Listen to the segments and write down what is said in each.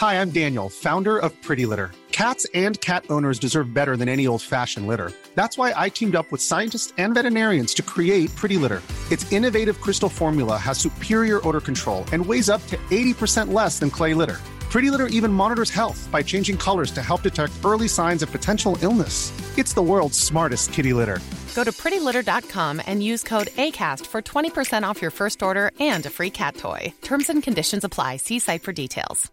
Hi, I'm Daniel, founder of Pretty Litter. Cats and cat owners deserve better than any old-fashioned litter. That's why I teamed up with scientists and veterinarians to create Pretty Litter. Its innovative crystal formula has superior odor control and weighs up to 80% less than clay litter. Pretty Litter even monitors health by changing colors to help detect early signs of potential illness. It's the world's smartest kitty litter. Go to prettylitter.com and use code ACAST for 20% off your first order and a free cat toy. Terms and conditions apply. See site for details.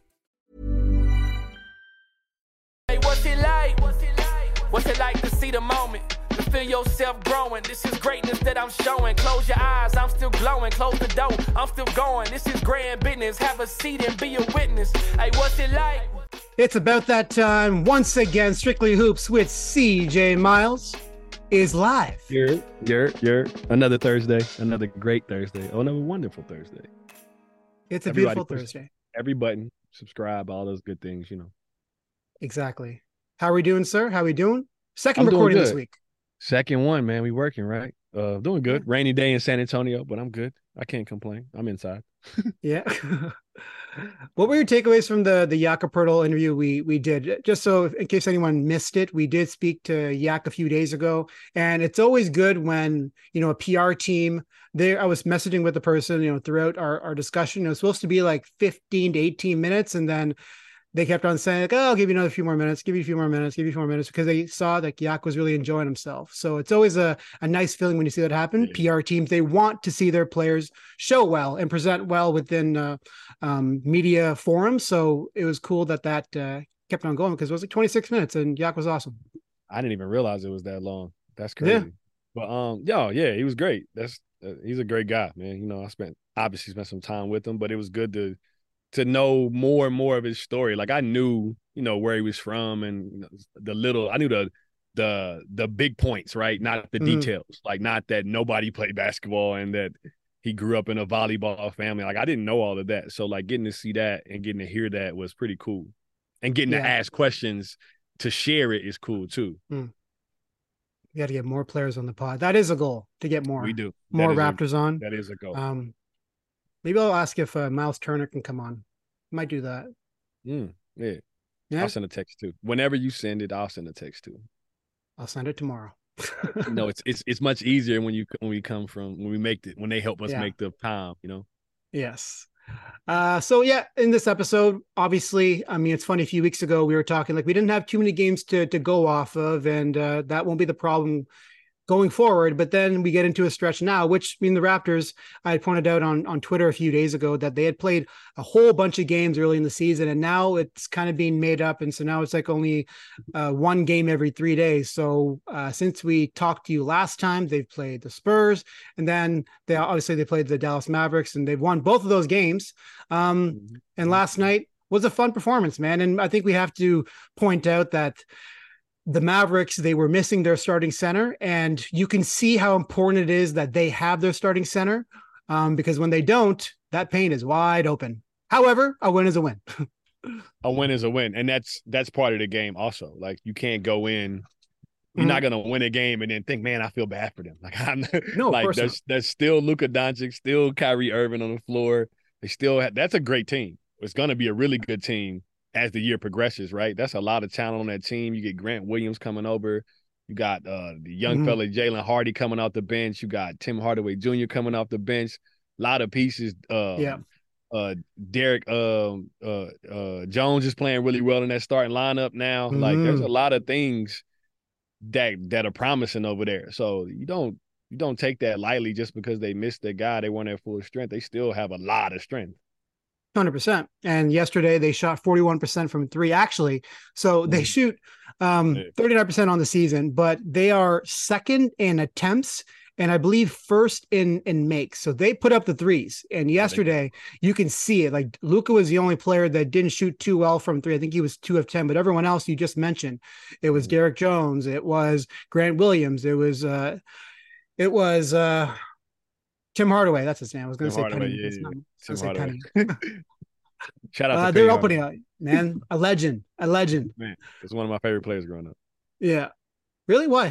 Hey, what's it like? What's it like to see the moment? To feel yourself growing. This is greatness that I'm showing. Close your eyes, I'm still glowing. Close the door, I'm still going. This is grand business. Have a seat and be a witness. Hey, what's it like? It's about that time. Once again, Strictly Hoops with CJ Miles is live. You're another Thursday, another great Thursday, another wonderful Thursday. It's a beautiful Thursday. Every button, subscribe, all those good things, you know. Exactly. How are we doing, sir? How are we doing? Second recording this week. Second one, man. We working, right? Doing good. Yeah. Rainy day in San Antonio, but I'm good. I can't complain. I'm inside. Yeah. What were your takeaways from the Jakob Poeltl interview we did? Just so in case anyone missed it, we did speak to Yak a few days ago, and it's always good when, you know, a PR team there. I was messaging with the person, you know, throughout our discussion. It was supposed to be like 15 to 18 minutes, and then they kept on saying, like, oh, I'll give you another few more minutes, give you a few more minutes, because they saw that Yak was really enjoying himself. So it's always a nice feeling when you see that happen. Yeah. PR teams, they want to see their players show well and present well within media forums. So it was cool that kept on going, because it was like 26 minutes and Yak was awesome. I didn't even realize it was that long. That's crazy. Yeah. But he was great. He's a great guy, man. You know, obviously spent some time with him, but it was good to know more and more of his story. Like, I knew, you know, where he was from, and, you know, I knew the big points, right? Not the details. Like, not that nobody played basketball and that he grew up in a volleyball family. Like, I didn't know all of that. So, like, getting to see that and getting to hear that was pretty cool. And getting to ask questions to share it is cool too. We got to get more players on the pod. That is a goal, to get more. We do. More Raptors on. That is a goal. Maybe I'll ask if Miles Turner can come on. Might do that. Yeah. I'll send a text too. Whenever you send it, I'll send a text too. I'll send it tomorrow. No, it's much easier when they help us make the time, you know? Yes. So in this episode, obviously, I mean, it's funny, a few weeks ago we were talking, like, we didn't have too many games to go off of, and that won't be the problem going forward. But then we get into a stretch now, which, I mean, the Raptors, I had pointed out on Twitter a few days ago that they had played a whole bunch of games early in the season, and now it's kind of being made up. And so now it's like only one game every 3 days. So since we talked to you last time, they've played the Spurs, and then they played the Dallas Mavericks, and they've won both of those games. And last night was a fun performance, man. And I think we have to point out that the Mavericks, they were missing their starting center, and you can see how important it is that they have their starting center, because when they don't, that paint is wide open. However, a win is a win. A win is a win, and that's part of the game also. Like, you can't go in, you're not going to win a game and then think, man, I feel bad for them. Like, there's still Luka Doncic, still Kyrie Irving on the floor. They still that's a great team. It's going to be a really good team as the year progresses, right? That's a lot of talent on that team. You get Grant Williams coming over. You got the young fella Jalen Hardy coming off the bench. You got Tim Hardaway Jr. coming off the bench. A lot of pieces. Derek Jones is playing really well in that starting lineup now. Like, there's a lot of things that are promising over there. So you don't take that lightly just because they missed their guy. They weren't at full strength. They still have a lot of strength. 100%. And yesterday they shot 41% from three, actually. So they shoot 39% on the season, but they are second in attempts and I believe first in makes. So they put up the threes. And yesterday you can see it. Like, Luka was the only player that didn't shoot too well from three. I think he was 2 of 10, but everyone else you just mentioned, it was Derek Jones, it was Grant Williams, it was Tim Hardaway. That's his name. I was going to say Penny. Tim Hardaway. Shout out to they're opening up, man. A legend. Man, it's one of my favorite players growing up. Yeah. Really? Why?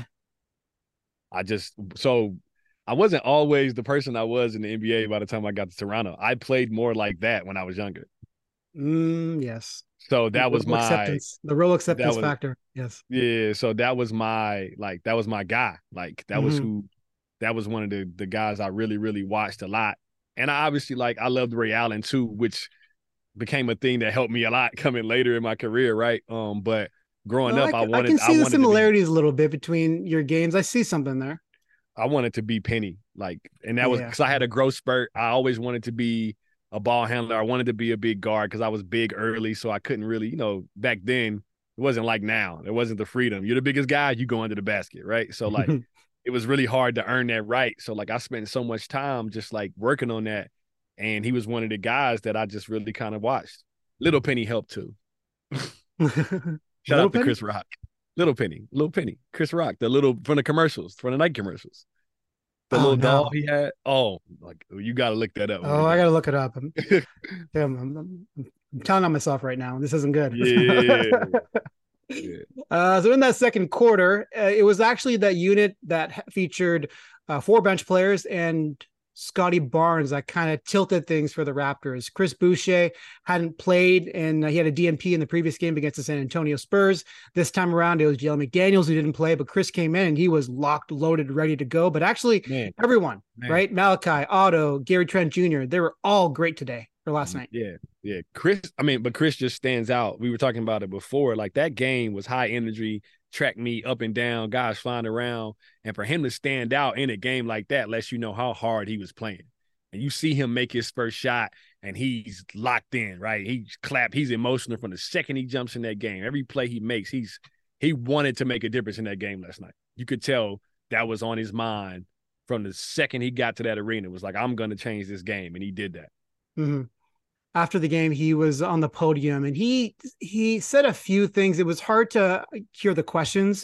I wasn't always the person I was in the NBA by the time I got to Toronto. I played more like that when I was younger. Yes. So that was the real acceptance was, factor. Yes. yeah. So that was that was my guy. Like that was that was one of the guys I really, really watched a lot. And I obviously I loved Ray Allen too, which became a thing that helped me a lot coming later in my career. Right. But growing up, I can see the similarities a little bit between your games. I see something there. I wanted to be Penny, and that was because I had a growth spurt. I always wanted to be a ball handler. I wanted to be a big guard because I was big early, so I couldn't really, back then it wasn't like now. It wasn't the freedom. You're the biggest guy, you go under the basket, right? So it was really hard to earn that right. So I spent so much time just working on that, and he was one of the guys that I just really kind of watched. Little Penny helped too. Shout out to Chris Rock. Little Penny, Chris Rock, the little from the commercials, from the Nike commercials. The little doll he had. Oh, you got to look that up. Oh, I got to look it up. I'm telling on myself right now. This isn't good. Yeah. So in that second quarter, it was actually that unit that featured 4 bench players and Scotty Barnes that kind of tilted things for the Raptors. Chris Boucher hadn't played, and he had a DNP in the previous game against the San Antonio Spurs. This time around, it was Jalen McDaniels who didn't play, but Chris came in and he was locked, loaded, ready to go. But actually, everyone, right? Malachi, Otto, Gary Trent Jr., they were all great today or last night. Yeah. Chris just stands out. We were talking about it before. That game was high energy, track meet up and down, guys flying around. And for him to stand out in a game like that lets you know how hard he was playing. And you see him make his first shot and he's locked in, right? He's emotional from the second he jumps in that game. Every play he makes, he wanted to make a difference in that game last night. You could tell that was on his mind from the second he got to that arena. It was I'm going to change this game. And he did that. Mm-hmm. After the game, he was on the podium and he said a few things. It was hard to hear the questions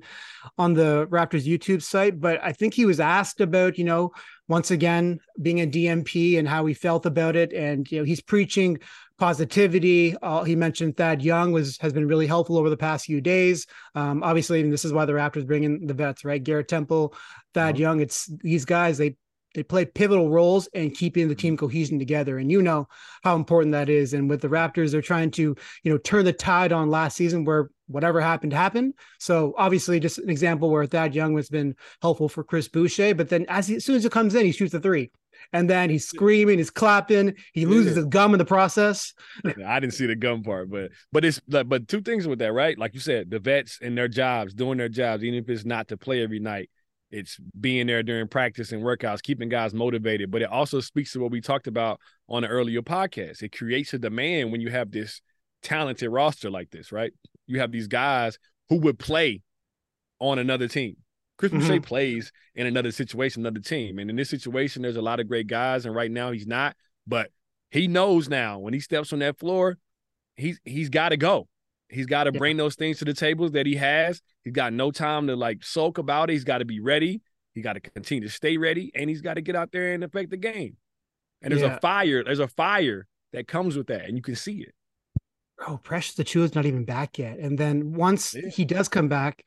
on the Raptors YouTube site, but I think he was asked about, once again, being a DMP and how he felt about it. And, he's preaching positivity. He mentioned Thad Young has been really helpful over the past few days. Obviously, and this is why the Raptors bring in the vets, right? Garrett Temple, Thad Young. It's these guys, they play pivotal roles in keeping the team cohesion together. And how important that is. And with the Raptors, they're trying to, turn the tide on last season where whatever happened. So obviously just an example where Thad Young has been helpful for Chris Boucher, but then as soon as it comes in, he shoots the 3. And then he's screaming, he's clapping, he loses his gum in the process. I didn't see the gum part, but it's but 2 things with that, right? Like you said, the vets and their jobs, doing their jobs, even if it's not to play every night. It's being there during practice and workouts, keeping guys motivated. But it also speaks to what we talked about on the earlier podcast. It creates a demand when you have this talented roster like this, right? You have these guys who would play on another team. Chris Boucher plays in another situation, another team. And in this situation, there's a lot of great guys. And right now he's not. But he knows now when he steps on that floor, he's got to go. He's got to bring those things to the tables that he has. He's got no time to sulk about it. He's got to be ready. He got to continue to stay ready, and he's got to get out there and affect the game. And there's a fire. There's a fire that comes with that, and you can see it. Bro, Precious Achiuwa's not even back yet. And then once he does come back,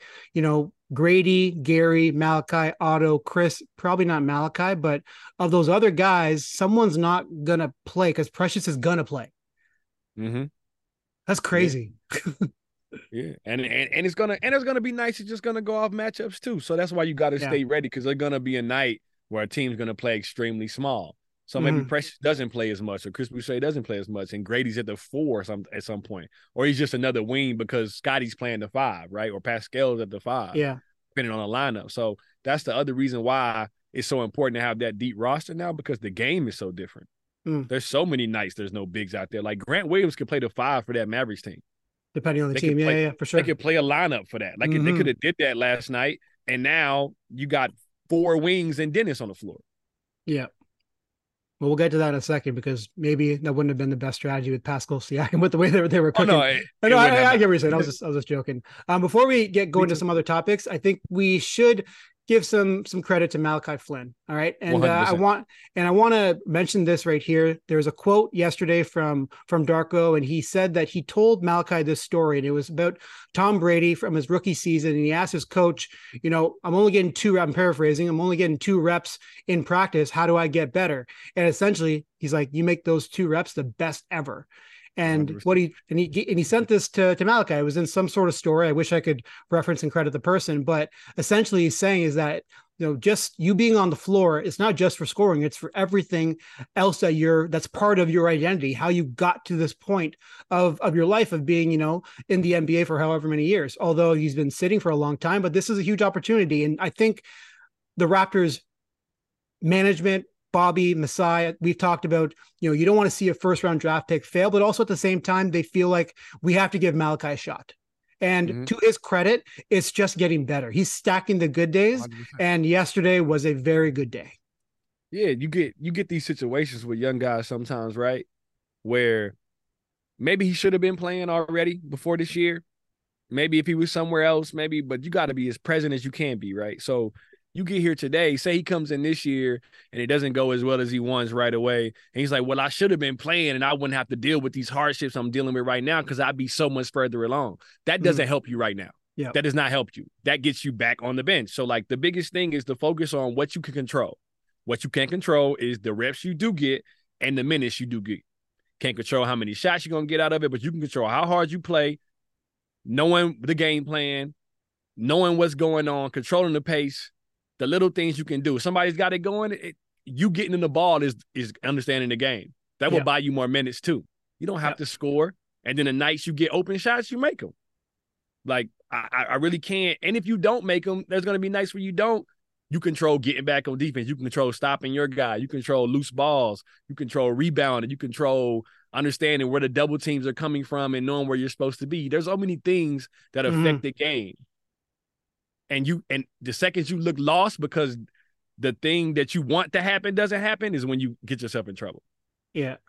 Grady, Gary, Malachi, Otto, Chris, probably not Malachi, but of those other guys, someone's not going to play because Precious is going to play. Mm-hmm. That's crazy. Yeah. And it's gonna be nice. It's just gonna go off matchups too. So that's why you gotta stay ready, because there's gonna be a night where a team's gonna play extremely small. So maybe Precious doesn't play as much, or Chris Boucher doesn't play as much, and Grady's at the 4 at some point. Or he's just another wing because Scotty's playing the 5, right? Or Pascal's at the 5. Yeah. Depending on the lineup. So that's the other reason why it's so important to have that deep roster now, because the game is so different. There's so many nights there's no bigs out there. Like Grant Williams could play the 5 for that Mavericks team. Depending on the team. Yeah, for sure. They could play a lineup for that. They could have did that last night, and now you got 4 wings and Dennis on the floor. Yeah. Well, we'll get to that in a second, because maybe that wouldn't have been the best strategy with Pascal Siakam with the way they were cooking. I get what you're saying. I was just joking. Before we go into some other topics, I think we should give some credit to Malachi Flynn. All right. And I want to mention this right here. There's a quote yesterday from Darko, and he said that he told Malachi this story, and it was about Tom Brady from his rookie season. And he asked his coach, I'm paraphrasing, I'm only getting 2 reps in practice. How do I get better? And essentially he's like, you make those 2 reps the best ever. And 100%. he sent this to Malachi. It was in some sort of story. I wish I could reference and credit the person, but essentially he's saying is that, just you being on the floor, it's not just for scoring, it's for everything else that's part of your identity, how you got to this point of your life of being, in the NBA for however many years, although he's been sitting for a long time, but this is a huge opportunity. And I think the Raptors management, Bobby, Masai, we've talked about, you don't want to see a first round draft pick fail, but also at the same time, they feel like we have to give Malachi a shot. And to his credit, it's just getting better. He's stacking the good days, 100%. and yesterday was a very good day. Yeah, you get these situations with young guys sometimes, right? Where maybe he should have been playing already before this year. Maybe if he was somewhere else, maybe, but you got to be as present as you can be, right? So you get here today, say he comes in this year and it doesn't go as well as he wants right away. And he's like, well, I should have been playing and I wouldn't have to deal with these hardships I'm dealing with right now because I'd be so much further along. That doesn't help you right now. Yeah. That does not help you. That gets you back on the bench. So like the biggest thing is to focus on what you can control. What you can't control is the reps you do get and the minutes you do get. Can't control how many shots you're going to get out of it, but you can control how hard you play, knowing the game plan, knowing what's going on, controlling the pace, the little things you can do. If somebody's got it going, you getting in the ball is understanding the game. That will buy you more minutes too. You don't have to score. And then the nights you get open shots, you make them. Like, I really can't. And if you don't make them, there's going to be nights where you don't. You control getting back on defense. You control stopping your guy. You control loose balls. You control rebounding. You control understanding where the double teams are coming from and knowing where you're supposed to be. There's so many things that affect the game. And the seconds you look lost because the thing that you want to happen doesn't happen is when you get yourself in trouble. Yeah.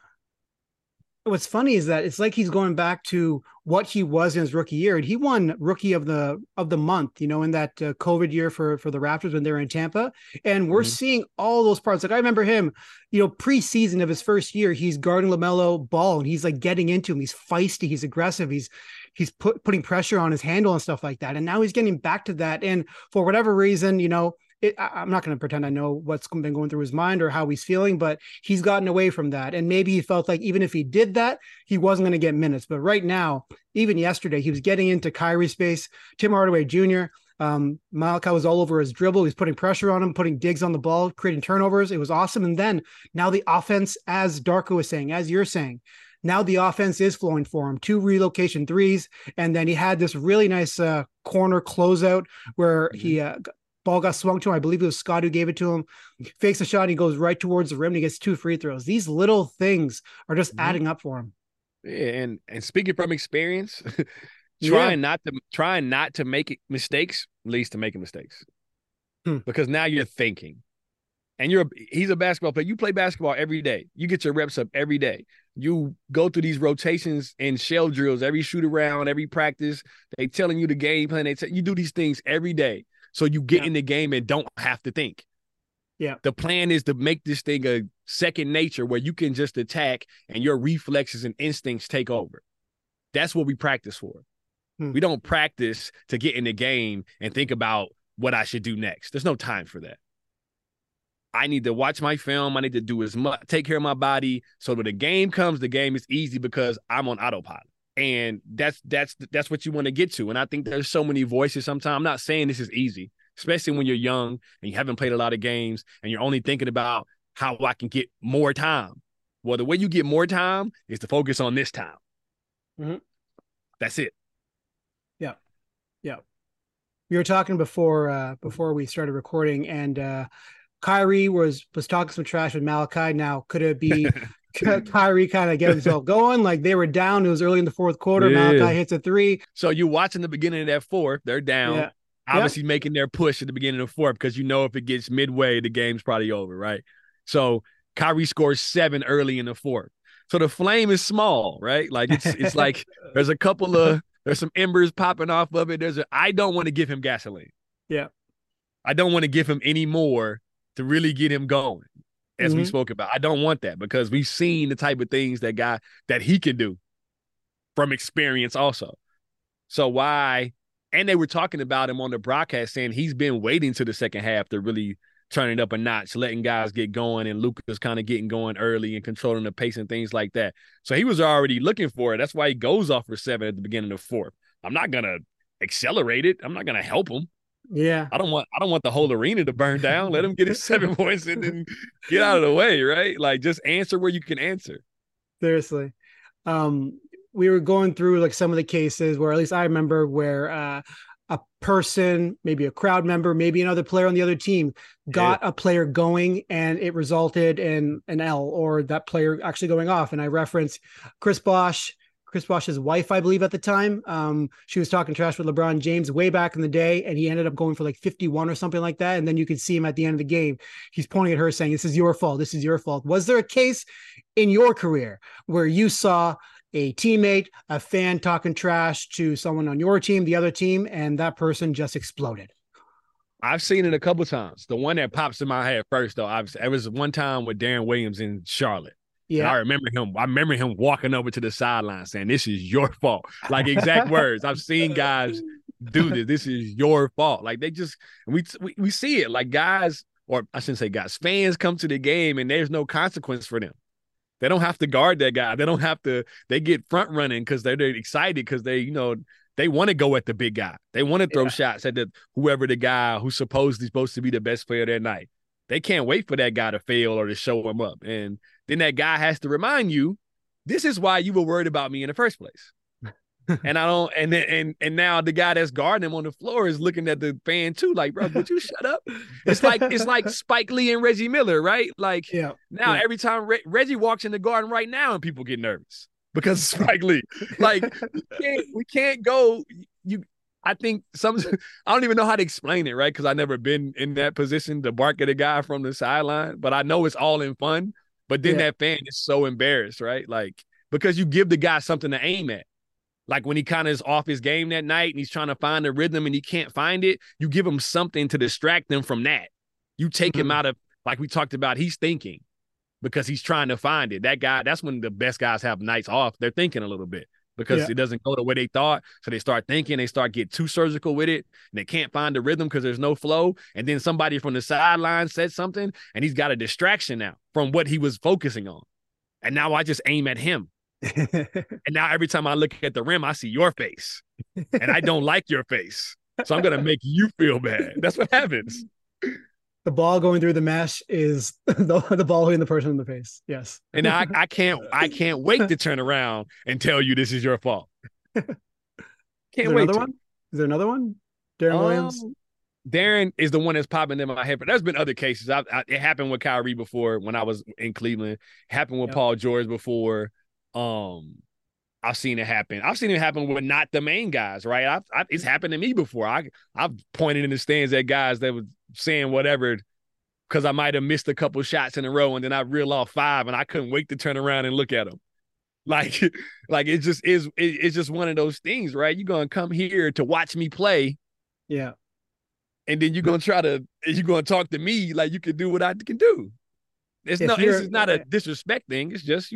What's funny is that it's like he's going back to what he was in his rookie year, and he won Rookie of the Month, in that COVID year for the Raptors when they were in Tampa, and we're seeing all those parts. Like I remember him, preseason of his first year, he's guarding LaMelo Ball, and he's like getting into him. He's feisty, he's aggressive, he's putting pressure on his handle and stuff like that. And now he's getting back to that, and for whatever reason, I'm not going to pretend I know what's been going through his mind or how he's feeling, but he's gotten away from that. And maybe he felt like even if he did that, he wasn't going to get minutes. But right now, even yesterday, he was getting into Kyrie's space, Tim Hardaway Jr., Malachi was all over his dribble. He's putting pressure on him, putting digs on the ball, creating turnovers. It was awesome. And then now the offense, as Darko was saying, as you're saying, now the offense is flowing for him. 2 relocation threes. And then he had this really nice corner closeout where he ball got swung to him. I believe it was Scott who gave it to him. Fakes a shot. And he goes right towards the rim. And he gets 2 free throws. These little things are just adding up for him. Yeah, and speaking from experience, trying not to make mistakes leads to making mistakes. Because now you're thinking. And he's a basketball player. You play basketball every day. You get your reps up every day. You go through these rotations and shell drills, every shoot around, every practice. They telling you the game plan. You do these things every day. So you get in the game and don't have to think. Yeah. The plan is to make this thing a second nature where you can just attack and your reflexes and instincts take over. That's what we practice for. We don't practice to get in the game and think about what I should do next. There's no time for that. I need to watch my film. I need to do as much, take care of my body. So when the game comes, the game is easy because I'm on autopilot. And that's what you want to get to. And I think there's so many voices sometimes. I'm not saying this is easy, especially when you're young and you haven't played a lot of games and you're only thinking about how I can get more time. Well, the way you get more time is to focus on this time. That's it. Yeah. Yeah. We were talking before we started recording, and Kyrie was talking some trash with Malachi. Now, could it be Kyrie kind of get himself going? Like they were down. It was early in the fourth quarter. Malachi hits a 3. So you're watching the beginning of that fourth. They're down. Yeah. Obviously making their push at the beginning of the fourth because if it gets midway, the game's probably over, right? So Kyrie scores 7 early in the fourth. So the flame is small, right? Like it's like there's some embers popping off of it. I don't want to give him gasoline. Yeah. I don't want to give him any more to really get him going, as we spoke about. I don't want that because we've seen the type of things that he can do from experience also. So why? And they were talking about him on the broadcast saying he's been waiting to the second half to really turning it up a notch, letting guys get going, and Luka's kind of getting going early and controlling the pace and things like that. So he was already looking for it. That's why he goes off for 7 at the beginning of the fourth. I'm not gonna accelerate it. I'm not gonna help him. Yeah. I don't want the whole arena to burn down. Let him get his 7 points and then get out of the way, right? Like, just answer where you can answer. Seriously. We were going through like some of the cases where, at least I remember, where a person, maybe a crowd member, maybe another player on the other team got a player going and it resulted in an L, or that player actually going off. And I referenced Chris Bosh's wife, I believe at the time. She was talking trash with LeBron James way back in the day, and he ended up going for like 51 or something like that. And then you could see him at the end of the game. He's pointing at her saying, "This is your fault. This is your fault." Was there a case in your career where you saw a teammate, a fan talking trash to someone on your team, the other team, and that person just exploded? I've seen it a couple times. The one that pops in my head first, though, it was one time with Darren Williams in Charlotte. Yeah, and I remember him walking over to the sideline saying, "This is your fault." Like, exact words. I've seen guys do this. This is your fault. Like, they just we see it. Like, guys, or I shouldn't say guys, fans come to the game and there's no consequence for them. They don't have to guard that guy. They don't have to. They get front running because they're excited because they want to go at the big guy. They want to throw shots at whoever the guy who's supposed to be the best player that night. They can't wait for that guy to fail or to show him up. And then that guy has to remind you, this is why you were worried about me in the first place. And I don't, and now the guy that's guarding him on the floor is looking at the fan too, like, bro, would you shut up? It's like Spike Lee and Reggie Miller, right? Like, every time Reggie walks in the garden right now, and people get nervous because of Spike Lee. Like, we can't go. I think I don't even know how to explain it, right? Because I've never been in that position to bark at a guy from the sideline, but I know it's all in fun. But then that fan is so embarrassed, right? Like, because you give the guy something to aim at. Like, when he kind of is off his game that night and he's trying to find the rhythm and he can't find it, you give him something to distract them from that. You take him out of, like we talked about, he's thinking because he's trying to find it. That guy, that's when the best guys have nights off. They're thinking a little bit because it doesn't go the way they thought. So they start thinking, they start getting too surgical with it, and they can't find the rhythm because there's no flow. And then somebody from the sideline said something, and he's got a distraction now from what he was focusing on. And now I just aim at him. And now every time I look at the rim, I see your face, and I don't like your face. So I'm going to make you feel bad. That's what happens. The ball going through the mesh is the ball hitting the person in the face. Yes. And I can't wait to turn around and tell you this is your fault. Can't wait. Is there another one? Darren Williams? Darren is the one that's popping in my head, but there's been other cases. It happened with Kyrie before when I was in Cleveland. It happened with Paul George before. I've seen it happen. I've seen it happen with not the main guys, right? It's happened to me before. I've pointed in the stands at guys that were saying whatever because I might have missed a couple shots in a row, and then I reeled off 5, and I couldn't wait to turn around and look at them. Like it just is. It's just one of those things, right? You're gonna come here to watch me play, and then you're gonna talk to me like you can do what I can do. This is not a disrespect thing. It's just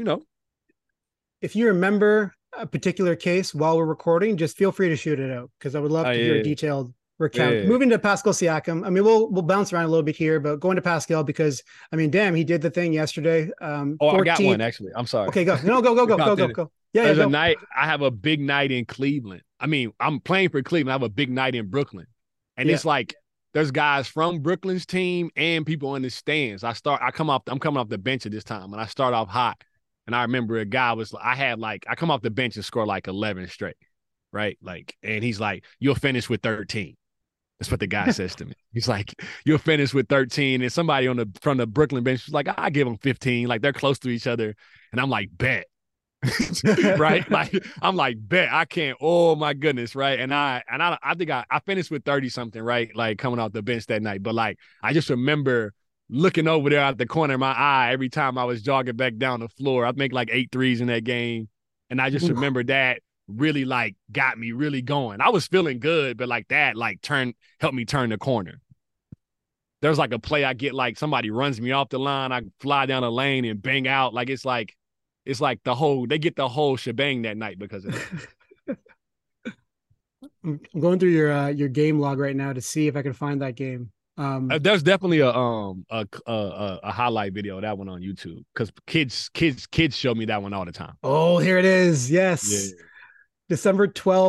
If you remember a particular case while we're recording, just feel free to shoot it out because I would love to hear a detailed recount. Yeah. Moving to Pascal Siakam, I mean, we'll bounce around a little bit here, but going to Pascal because, I mean, damn, he did the thing yesterday. 14... I got one actually. I'm sorry. Okay, go. No, go. Yeah, there's a night. I have a big night in Cleveland. I mean, I'm playing for Cleveland. I have a big night in Brooklyn, and it's like there's guys from Brooklyn's team and people in the stands. I'm coming off the bench at this time, and I start off hot. And I remember a guy I come off the bench and score like 11 straight, right? Like, and he's like, "You'll finish with 13." That's what the guy says to me. He's like, "You'll finish with 13." And somebody from the Brooklyn bench was like, "I give him 15." Like, they're close to each other. And I'm like, "Bet." Right? Like, I'm like, "Bet." I can't. Oh my goodness. Right. And I think I finished with 30 something, right? Like, coming off the bench that night. But like, I just remember looking over there at the corner of my eye every time I was jogging back down the floor. I'd make like 8 threes in that game. And I just remember that really like got me really going. I was feeling good, but like that like helped me turn the corner. There's like a play I get, like somebody runs me off the line, I fly down the lane and bang out. Like it's like they get the whole shebang that night because of it. I'm going through your game log right now to see if I can find that game. There's definitely a highlight video of that one on YouTube because kids show me that one all the time. Oh, here it is. Yes. Yeah. December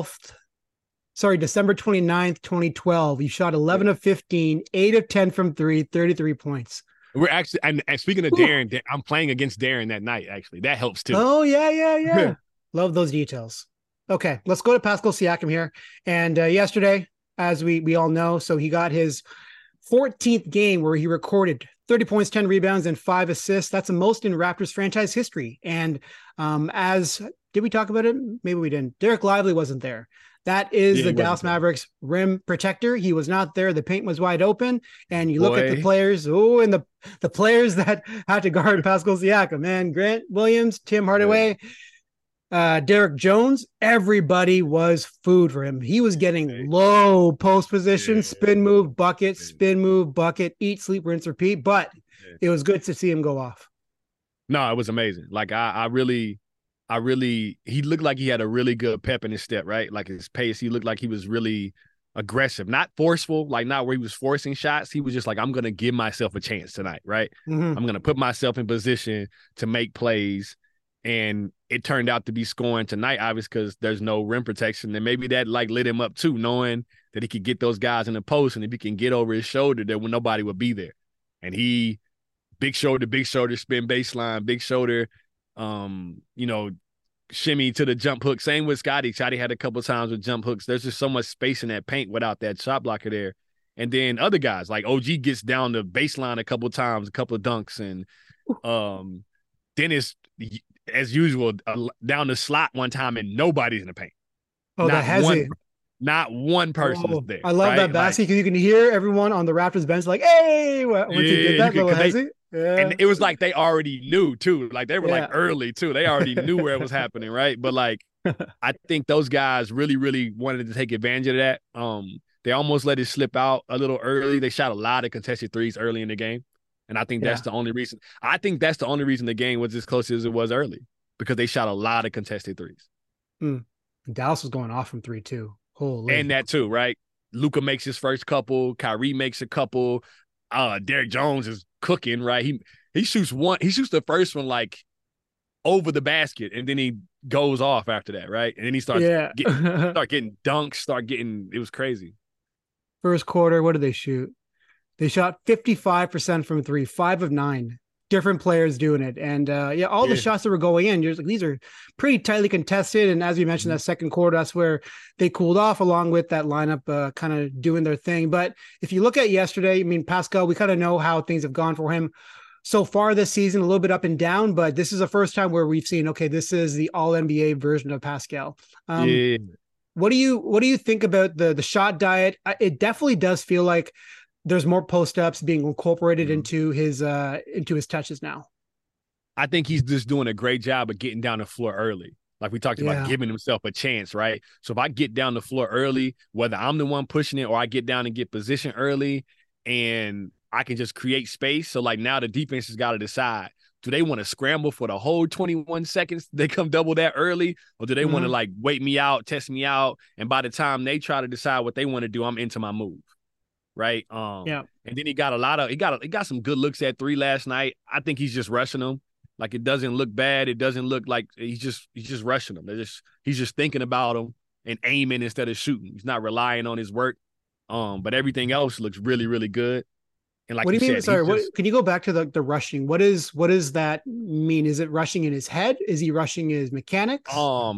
29th, 2012. You shot 11 of 15, 8 of 10 from 3, 33 points. We're actually, and speaking of Darren, I'm playing against Darren that night, actually. That helps too. Oh, yeah. Love those details. Okay, let's go to Pascal Siakam here. And yesterday, as we all know, so he got his 14th game where he recorded 30 points, 10 rebounds, and 5 assists. That's the most in Raptors franchise history. And did we talk about it? Maybe we didn't. Derek Lively wasn't there. That is the Dallas Mavericks rim protector. He was not there. The paint was wide open. And you look at the players, and the players that had to guard Pascal Siakam, man, Grant Williams, Tim Hardaway, Derek Jones, everybody was food for him. He was getting low post position, spin move, bucket, eat, sleep, rinse, repeat. But it was good to see him go off. No, it was amazing. Like I really, he looked like he had a really good pep in his step, right? Like his pace, he looked like he was really aggressive, not forceful, like not where he was forcing shots. He was just like, I'm going to give myself a chance tonight, right? Mm-hmm. I'm going to put myself in position to make plays. And it turned out to be scoring tonight, obviously, because there's no rim protection. And maybe that like lit him up too, knowing that he could get those guys in the post, and if he can get over his shoulder, there when nobody would be there. And he big shoulder, spin baseline, big shoulder, shimmy to the jump hook. Same with Scotty. Scotty had a couple of times with jump hooks. There's just so much space in that paint without that shot blocker there. And then other guys like OG gets down the baseline a couple of times, a couple of dunks, and Dennis, as usual, down the slot one time and nobody's in the paint. Oh, that has it. Not one person is there. I love that basket because you can hear everyone on the Raptors bench like, "Hey!" Once you did that, little hezzy. Yeah. And it was like they already knew too. Like they were like early too. They already knew where it was happening, right? But like, I think those guys really, really wanted to take advantage of that. They almost let it slip out a little early. They shot a lot of contested threes early in the game, and I think that's the only reason. I think that's the only reason the game was as close as it was early, because they shot a lot of contested threes. Dallas was going off from 3 too. Holy. And that too, right? Luka makes his first couple. Kyrie makes a couple. Derek Jones is cooking, right? He shoots one. He shoots the first one like over the basket, and then he goes off after that, right? And then he starts getting dunks. It was crazy. First quarter, what did they shoot? They shot 55% from 3, 5 of 9. Different players doing it. And all the shots that were going in, you're like, these are pretty tightly contested. And as we mentioned, that second quarter, that's where they cooled off along with that lineup kind of doing their thing. But if you look at yesterday, I mean, Pascal, we kind of know how things have gone for him so far this season, a little bit up and down, but this is the first time where we've seen, okay, this is the all NBA version of Pascal. What do you think about the shot diet? It definitely does feel like there's more post-ups being incorporated into his touches now. I think he's just doing a great job of getting down the floor early. Like we talked about, giving himself a chance, right? So if I get down the floor early, whether I'm the one pushing it or I get down and get position early, and I can just create space. So like now the defense has got to decide, do they want to scramble for the whole 21 seconds? They come double that early, or do they want to like wait me out, test me out? And by the time they try to decide what they want to do, I'm into my move. Right. And then he got some good looks at 3 last night. I think he's just rushing them. Like it doesn't look bad. It doesn't look like he's just rushing them. He's just thinking about them and aiming instead of shooting. He's not relying on his work. But everything else looks really, really good. And like, what do you mean? Sorry, can you go back to the rushing? What does that mean? Is it rushing in his head? Is he rushing his mechanics?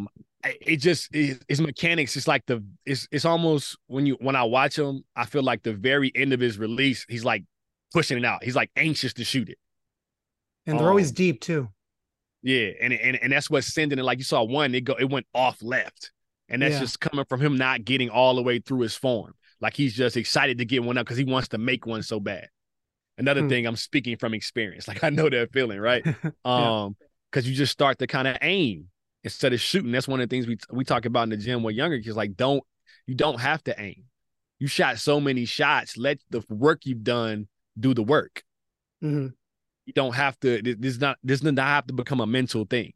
It just his mechanics. It's like it's almost when I watch him, I feel like the very end of his release, he's like pushing it out. He's like anxious to shoot it, and they're always deep too. Yeah, and that's what's sending it. Like you saw one, it went off left, and that's just coming from him not getting all the way through his form. Like he's just excited to get one up because he wants to make one so bad. Another thing, I'm speaking from experience. Like I know that feeling, right? Because you just start to kind of aim instead of shooting. That's one of the things we talk about in the gym with younger kids. Like you don't have to aim. You shot so many shots. Let the work you've done do the work. Mm-hmm. You don't have to. This does not have to become a mental thing.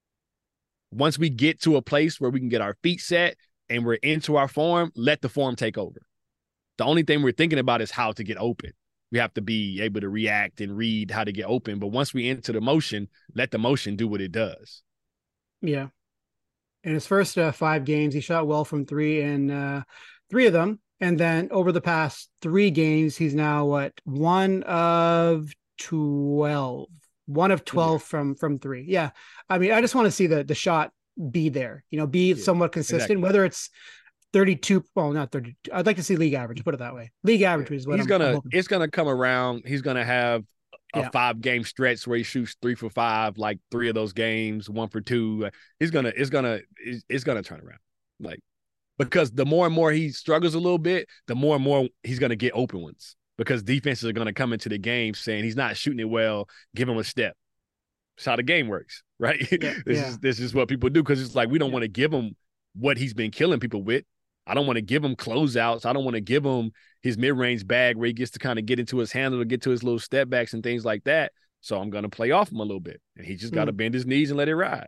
Once we get to a place where we can get our feet set and we're into our form, let the form take over. The only thing we're thinking about is how to get open. We have to be able to react and read how to get open. But once we enter the motion, let the motion do what it does. Yeah. In his first 5 games, he shot well from 3 and 3 of them. And then over the past 3 games, he's now one of 12 from 3. Yeah. I mean, I just want to see the shot be there, be somewhat consistent, exactly. Whether it's 32, well, not 32. I'd like to see league average, put it that way. League average is what it's going to come around. He's going to have a 5-game stretch where he shoots 3 for 5, like 3 of those games, 1 for 2. It's going to turn around. Like, because the more and more he struggles a little bit, the more and more he's going to get open ones, because defenses are going to come into the game saying he's not shooting it well, give him a step. That's how the game works, right? Yeah. This is what people do, because it's like we don't want to give him what he's been killing people with. I don't want to give him closeouts. I don't want to give him his mid-range bag where he gets to kind of get into his handle to get to his little step backs and things like that. So I'm going to play off him a little bit. And he just got to bend his knees and let it ride.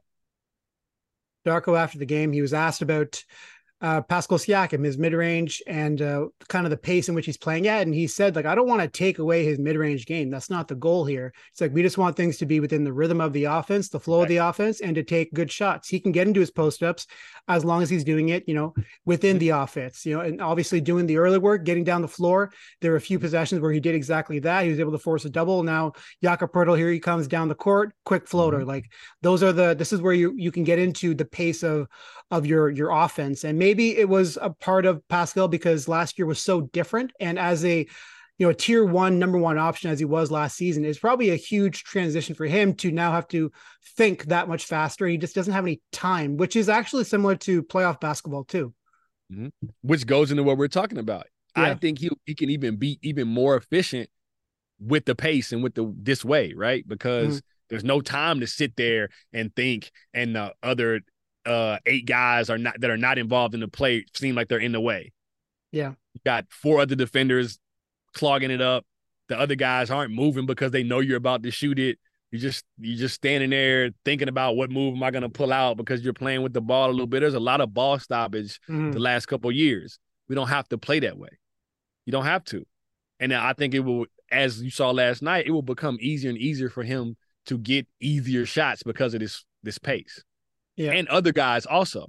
Darko, after the game, he was asked about Pascal Siakam, his mid-range, and kind of the pace in which he's playing at. And he said, I don't want to take away his mid-range game. That's not the goal here. It's we just want things to be within the rhythm of the offense, the flow of the offense, and to take good shots. He can get into his post-ups as long as he's doing it, within the offense, and obviously doing the early work, getting down the floor. There were a few possessions where he did exactly that. He was able to force a double. Now, Jakob Poeltl, here he comes down the court, quick floater. This is where you can get into the pace of your offense. And maybe it was a part of Pascal because last year was so different. And as a tier 1, number 1 option as he was last season, it's probably a huge transition for him to now have to think that much faster. He just doesn't have any time, which is actually similar to playoff basketball too. Mm-hmm. Which goes into what we're talking about. Yeah. I think he can even be even more efficient with the pace and with this way, right? Because there's no time to sit there and think, and the other 8 guys are not involved in the play seem like they're in the way. Yeah. You got 4 other defenders clogging it up. The other guys aren't moving because they know you're about to shoot it. You're just standing there thinking about what move am I going to pull out because you're playing with the ball a little bit. There's a lot of ball stoppage the last couple of years. We don't have to play that way. You don't have to. And I think it will, as you saw last night, it will become easier and easier for him to get easier shots because of this pace. Yeah. And other guys also.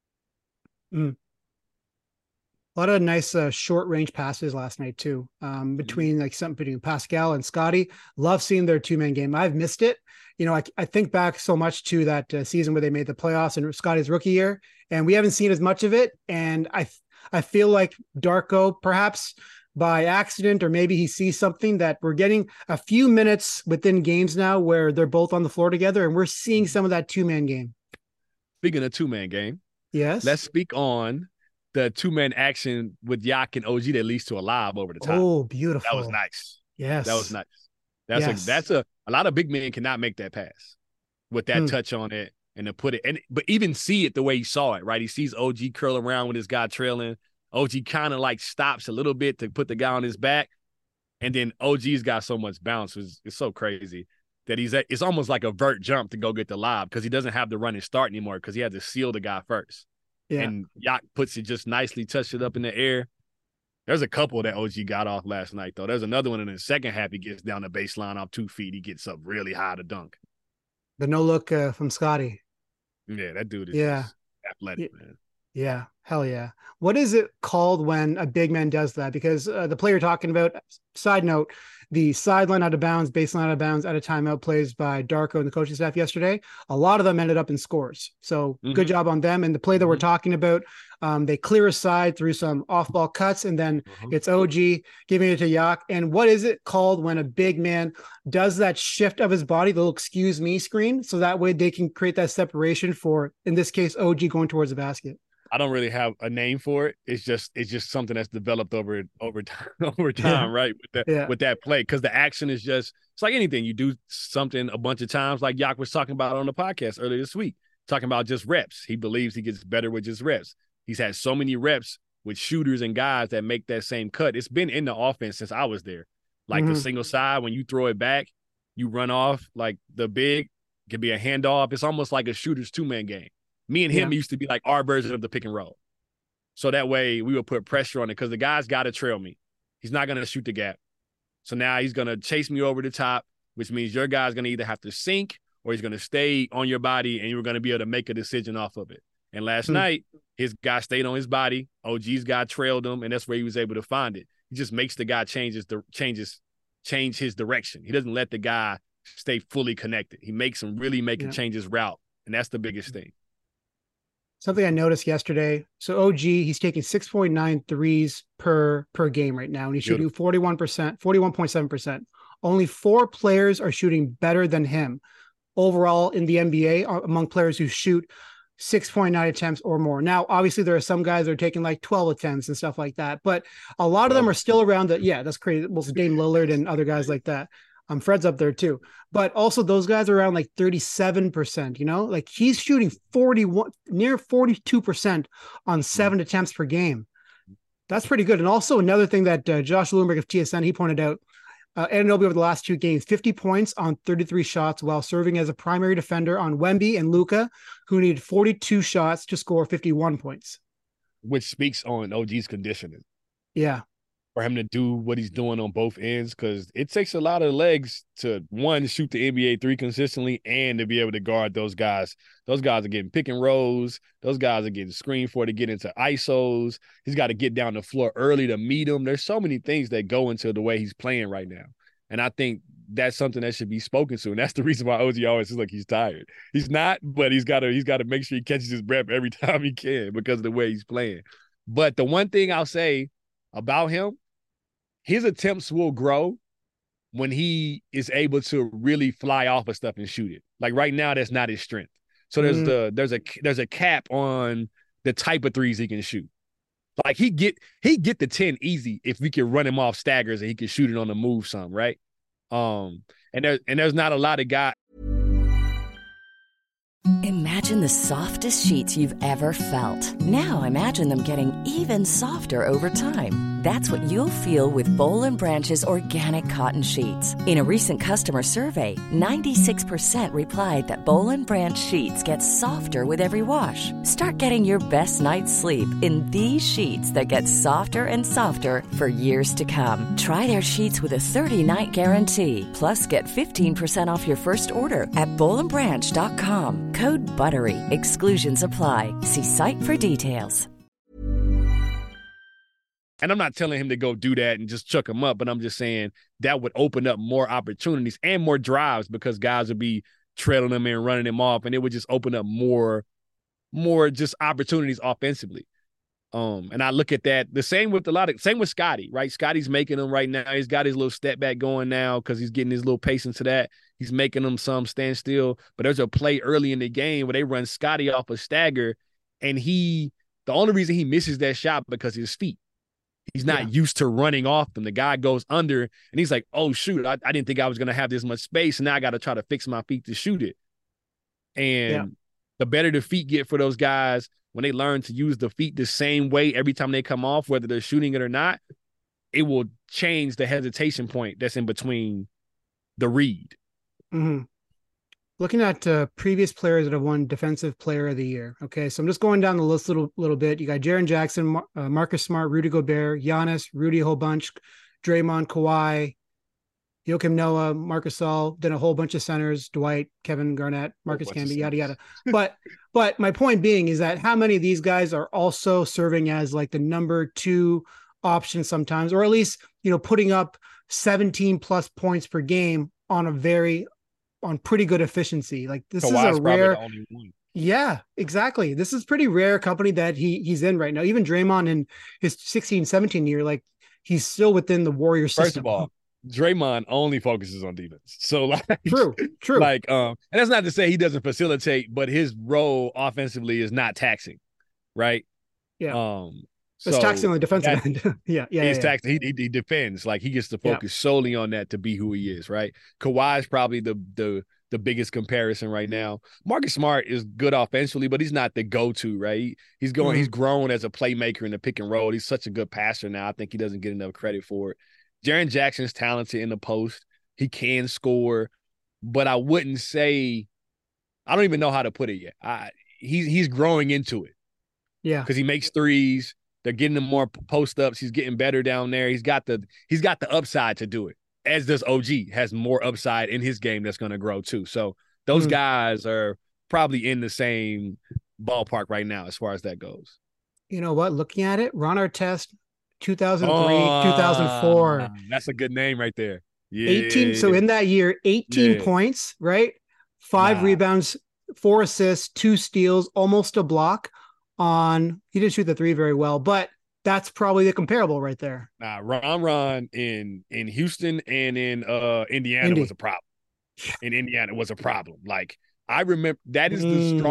A lot of nice short range passes last night too. Between Pascal and Scotty. Love seeing their 2-man game. I've missed it. I think back so much to that season where they made the playoffs in Scotty's rookie year, and we haven't seen as much of it. And I feel like Darko, perhaps by accident, or maybe he sees something, that we're getting a few minutes within games now where they're both on the floor together, and we're seeing some of that 2-man game. Speaking of 2-man game, yes, let's speak on the 2-man action with Yak and OG that leads to a lob over the top. Oh, beautiful. That was nice. Yes. That was nice. That's a lot of big men cannot make that pass with that touch on it and to put it. But even see it the way he saw it, right? He sees OG curl around with his guy trailing. OG kind of stops a little bit to put the guy on his back. And then OG's got so much bounce. It's so crazy that it's almost like a vert jump to go get the lob because he doesn't have the run and start anymore because he had to seal the guy first. Yeah. And Yak puts it just nicely, touched it up in the air. There's a couple that OG got off last night, though. There's another one in the second half. He gets down the baseline off 2 feet. He gets up really high to dunk. The no look from Scotty. Yeah, that dude is just athletic, man. Yeah, hell yeah. What is it called when a big man does that? Because the player you're talking about, side note, the sideline out of bounds, baseline out of bounds, out of timeout plays by Darko and the coaching staff yesterday, a lot of them ended up in scores. So good job on them. And the play that we're talking about, they clear a side through some off-ball cuts, and then it's OG giving it to Yak. And what is it called when a big man does that shift of his body, the little excuse me screen, so that way they can create that separation for, in this case, OG going towards the basket? I don't really have a name for it. It's just something that's developed over time, right? With that play, because the action is it's like anything. You do something a bunch of times, like Yak was talking about on the podcast earlier this week, talking about just reps. He believes he gets better with just reps. He's had so many reps with shooters and guys that make that same cut. It's been in the offense since I was there. Like the single side, when you throw it back, you run off like the big, it can be a handoff. It's almost like a shooter's 2-man game. Me and him used to be like our version of the pick and roll. So that way we would put pressure on it because the guy's got to trail me. He's not going to shoot the gap. So now he's going to chase me over the top, which means your guy's going to either have to sink or he's going to stay on your body and you're going to be able to make a decision off of it. And last night, his guy stayed on his body. OG's guy trailed him, and that's where he was able to find it. He just makes the guy change his direction. He doesn't let the guy stay fully connected. He makes him really change his route, and that's the biggest thing. Something I noticed yesterday. So OG, he's taking 6.9 threes per game right now, and he's shooting 41.7%. Only 4 players are shooting better than him overall in the NBA among players who shoot 6.9 attempts or more. Now, obviously, there are some guys that are taking like 12 attempts and stuff like that, but a lot of them are still around that's crazy. Well, Dame Lillard and other guys like that. Fred's up there too, but also those guys are around like 37%, like he's shooting near 42% on 7 attempts per game. That's pretty good. And also another thing that Josh Lewinberg of TSN, he pointed out, Anunoby over the last 2 games, 50 points on 33 shots while serving as a primary defender on Wemby and Luka, who needed 42 shots to score 51 points. Which speaks on OG's conditioning. Yeah. For him to do what he's doing on both ends, because it takes a lot of legs to, one, shoot the NBA 3 consistently and to be able to guard those guys. Those guys are getting pick and rolls. Those guys are getting screened for to get into ISOs. He's got to get down the floor early to meet them. There's so many things that go into the way he's playing right now. And I think that's something that should be spoken to. And that's the reason why OG always looks like he's tired. He's not, but he's got to make sure he catches his breath every time he can because of the way he's playing. But the one thing I'll say about him, his attempts will grow when he is able to really fly off of stuff and shoot it. Like right now, that's not his strength. So there's a cap on the type of threes he can shoot. Like he get the 10 easy if we can run him off staggers and he can shoot it on the move some, right? And there's not a lot of guys. Imagine the softest sheets you've ever felt. Now imagine them getting even softer over time. That's what you'll feel with Boll & Branch's organic cotton sheets. In a recent customer survey, 96% replied that Boll & Branch sheets get softer with every wash. Start getting your best night's sleep in these sheets that get softer and softer for years to come. Try their sheets with a 30-night guarantee. Plus, get 15% off your first order at bollandbranch.com. Code BUTTERY. Exclusions apply. See site for details. And I'm not telling him to go do that and just chuck him up, but I'm just saying that would open up more opportunities and more drives because guys would be trailing him and running him off, and it would just open up more just opportunities offensively. And I look at that the same with Scotty, right? Scotty's making them right now. He's got his little step back going now because he's getting his little pace into that. He's making them some stand still. But there's a play early in the game where they run Scotty off a stagger, and the only reason he misses that shot because of his feet. He's not used to running off them. The guy goes under, and he's like, oh, shoot, I didn't think I was going to have this much space, and now I got to try to fix my feet to shoot it. And the better the feet get for those guys, when they learn to use the feet the same way every time they come off, whether they're shooting it or not, it will change the hesitation point that's in between the read. Mm-hmm. Looking at previous players that have won Defensive Player of the Year. Okay, so I'm just going down the list a little bit. You got Jaren Jackson, Marcus Smart, Rudy Gobert, Giannis, Rudy a whole bunch, Draymond, Kawhi, Joakim Noah, Marcus Gasol, then a whole bunch of centers, Dwight, Kevin Garnett, Marcus Camby, yada, yada. But my point being is that how many of these guys are also serving as like the number 2 option sometimes, or at least, putting up 17 plus points per game on pretty good efficiency. Like this Kawhi's is a rare. Yeah, exactly. This is pretty rare company that he's in right now. Even Draymond in his 16-17 year, like he's still within the Warrior system. First of all, Draymond only focuses on defense. So true. Like, and that's not to say he doesn't facilitate, but his role offensively is not taxing, right? Yeah. It's taxing on the defensive end. He's taxing. He defends. Like he gets to focus solely on that to be who he is, right? Kawhi is probably the biggest comparison right now. Marcus Smart is good offensively, but he's not the go-to, right? He's grown as a playmaker in the pick and roll. He's such a good passer now. I think he doesn't get enough credit for it. Jaren Jackson's talented in the post. He can score, but I wouldn't say – I don't even know how to put it yet. He's growing into it. Yeah. Because he makes threes. They're getting him more post ups. He's getting better down there. He's got the upside to do it. As does OG, has more upside in his game that's going to grow too. So those guys are probably in the same ballpark right now as far as that goes. You know what? Looking at it, Ron Artest, 2003, 2004. That's a good name right there. Yeah. 18. So in that year, 18 points, right? 5 rebounds, 4 assists, 2 steals, almost a block on. He didn't shoot the 3 very well, but that's probably the comparable right there. Ron in Houston and in Indiana was a problem. In Indiana was a problem. Like, I remember that is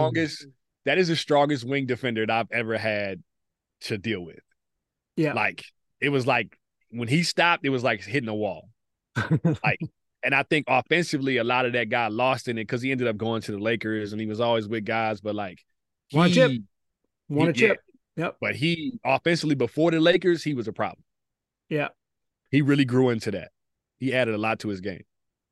the strongest wing defender that I've ever had to deal with. Yeah. Like, it was like when he stopped, it was like hitting a wall. Like, and I think offensively, a lot of that got lost in it because he ended up going to the Lakers and he was always with guys, but like won a chip. Yep. But he offensively before the Lakers, he was a problem. Yeah. He really grew into that. He added a lot to his game.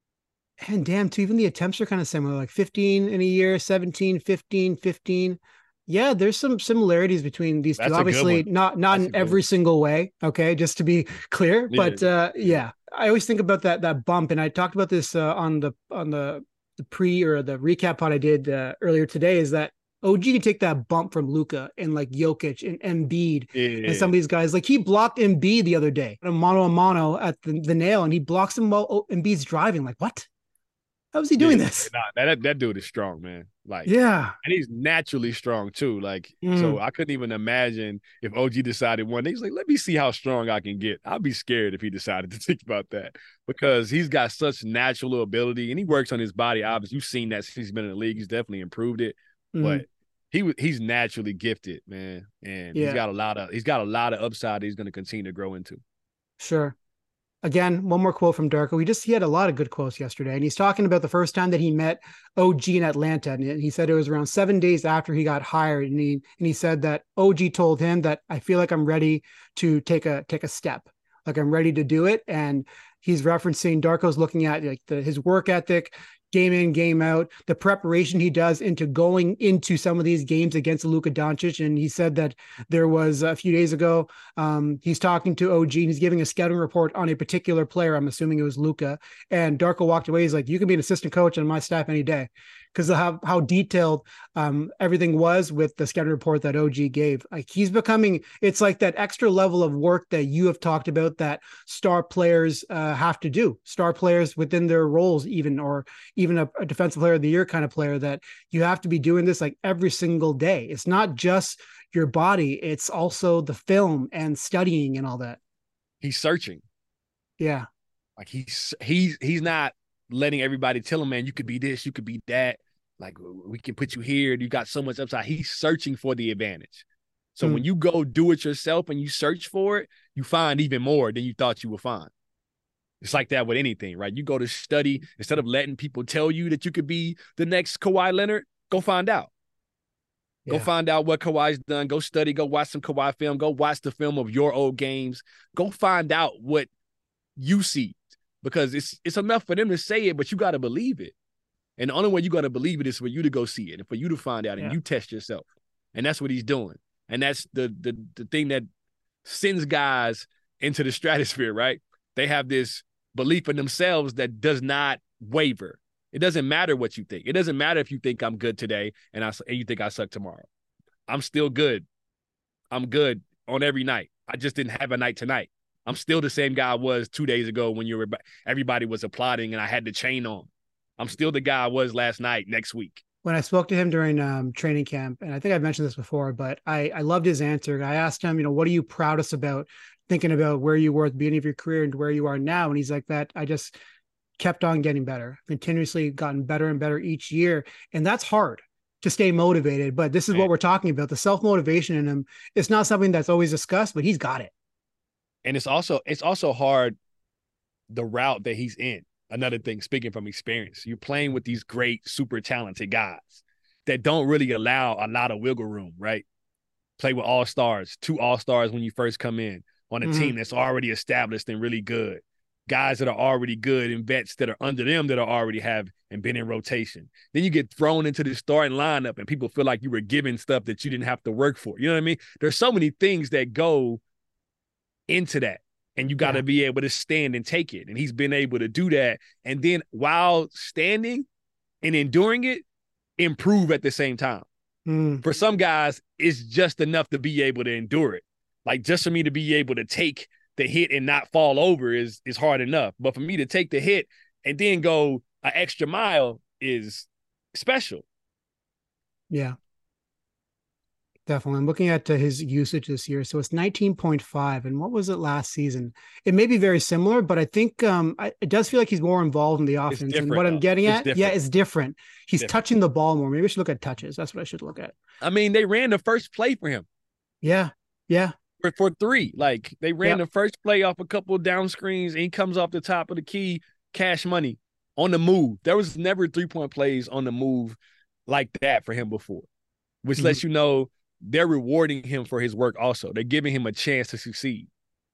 And damn, too, even the attempts are kind of similar, like 15 in a year, 17, 15, 15. Yeah, there's some similarities between these two. Obviously, not in every single way. Okay, just to be clear. But yeah, I always think about that bump, and I talked about this on the pre or the recap pod I did earlier today. Is that OG can take that bump from Luka and like Jokic and Embiid and some of these guys. Like he blocked Embiid the other day, a mano at the nail, and he blocks him while Embiid's driving. Like what? How is he doing this? Nah, that dude is strong, man. Like, yeah. And he's naturally strong too. Like, so I couldn't even imagine if OG decided one day, he's like, let me see how strong I can get. I'd be scared if he decided to think about that because he's got such natural ability and he works on his body. Obviously, you've seen that since he's been in the league. He's definitely improved it, but he's naturally gifted, man. And he's got a lot of upside that he's going to continue to grow into. Sure. Again, one more quote from Darko. He had a lot of good quotes yesterday, and he's talking about the first time that he met OG in Atlanta, and he said it was around 7 days after he got hired, and he said that OG told him that I feel like I'm ready to take a step, like I'm ready to do it, and he's referencing Darko's looking at like his work ethic, game in, game out, the preparation he does into going into some of these games against Luka Doncic. And he said that there was a few days ago, he's talking to OG and he's giving a scouting report on a particular player. I'm assuming it was Luka. And Darko walked away. He's like, you can be an assistant coach on my staff any day. Because of how detailed everything was with the scouting report that OG gave. Like he's becoming, it's like that extra level of work that you have talked about that star players have to do. Star players within their roles, even a defensive player of the year kind of player, that you have to be doing this like every single day. It's not just your body, it's also the film and studying and all that. He's searching. Yeah. Like he's not letting everybody tell him, man, you could be this, you could be that. Like, we can put you here. You got so much upside. He's searching for the advantage. So when you go do it yourself and you search for it, you find even more than you thought you would find. It's like that with anything, right? You go to study, instead of letting people tell you that you could be the next Kawhi Leonard, go find out. Yeah. Go find out what Kawhi's done. Go study, go watch some Kawhi film. Go watch the film of your old games. Go find out what you see. Because it's enough for them to say it, but you got to believe it. And the only way you got to believe it is for you to go see it and for you to find out and you test yourself. And that's what he's doing. And that's the thing that sends guys into the stratosphere, right? They have this belief in themselves that does not waver. It doesn't matter what you think. It doesn't matter if you think I'm good today and you think I suck tomorrow. I'm still good. I'm good on every night. I just didn't have a night tonight. I'm still the same guy I was 2 days ago when everybody was applauding and I had the chain on. I'm still the guy I was last night, next week. When I spoke to him during training camp, and I think I've mentioned this before, but I loved his answer. I asked him, what are you proudest about, thinking about where you were at the beginning of your career and where you are now? And he's like, that I just kept on getting better, continuously gotten better and better each year. And that's hard to stay motivated. But this is what we're talking about. The self-motivation in him, it's not something that's always discussed, but he's got it. And it's also hard, the route that he's in. Another thing, speaking from experience, you're playing with these great, super talented guys that don't really allow a lot of wiggle room, right? Play with all-stars, 2 all-stars when you first come in on a team that's already established and really good. guys that are already good and vets that are under them that are already have and been in rotation. Then you get thrown into the starting lineup and people feel like you were given stuff that you didn't have to work for. You know what I mean? There's so many things that go into that, and you got to be able to stand and take it. And he's been able to do that. And then while standing and enduring it, improve at the same time. For some guys, it's just enough to be able to endure it. Like, just for me to be able to take the hit and not fall over is hard enough. But for me to take the hit and then go an extra mile is special. Yeah. Definitely. I'm looking at his usage this year. So it's 19.5. And what was it last season? It may be very similar, but I think it does feel like he's more involved in the offense. And what I'm getting at, it's different. He's touching the ball more. Maybe I should look at touches. That's what I should look at. I mean, they ran the first play for him. Yeah. Yeah. For 3. Like, they ran the first play off a couple of down screens, and he comes off the top of the key, cash money, on the move. There was never 3-point plays on the move like that for him before, which lets you know they're rewarding him for his work also. They're giving him a chance to succeed.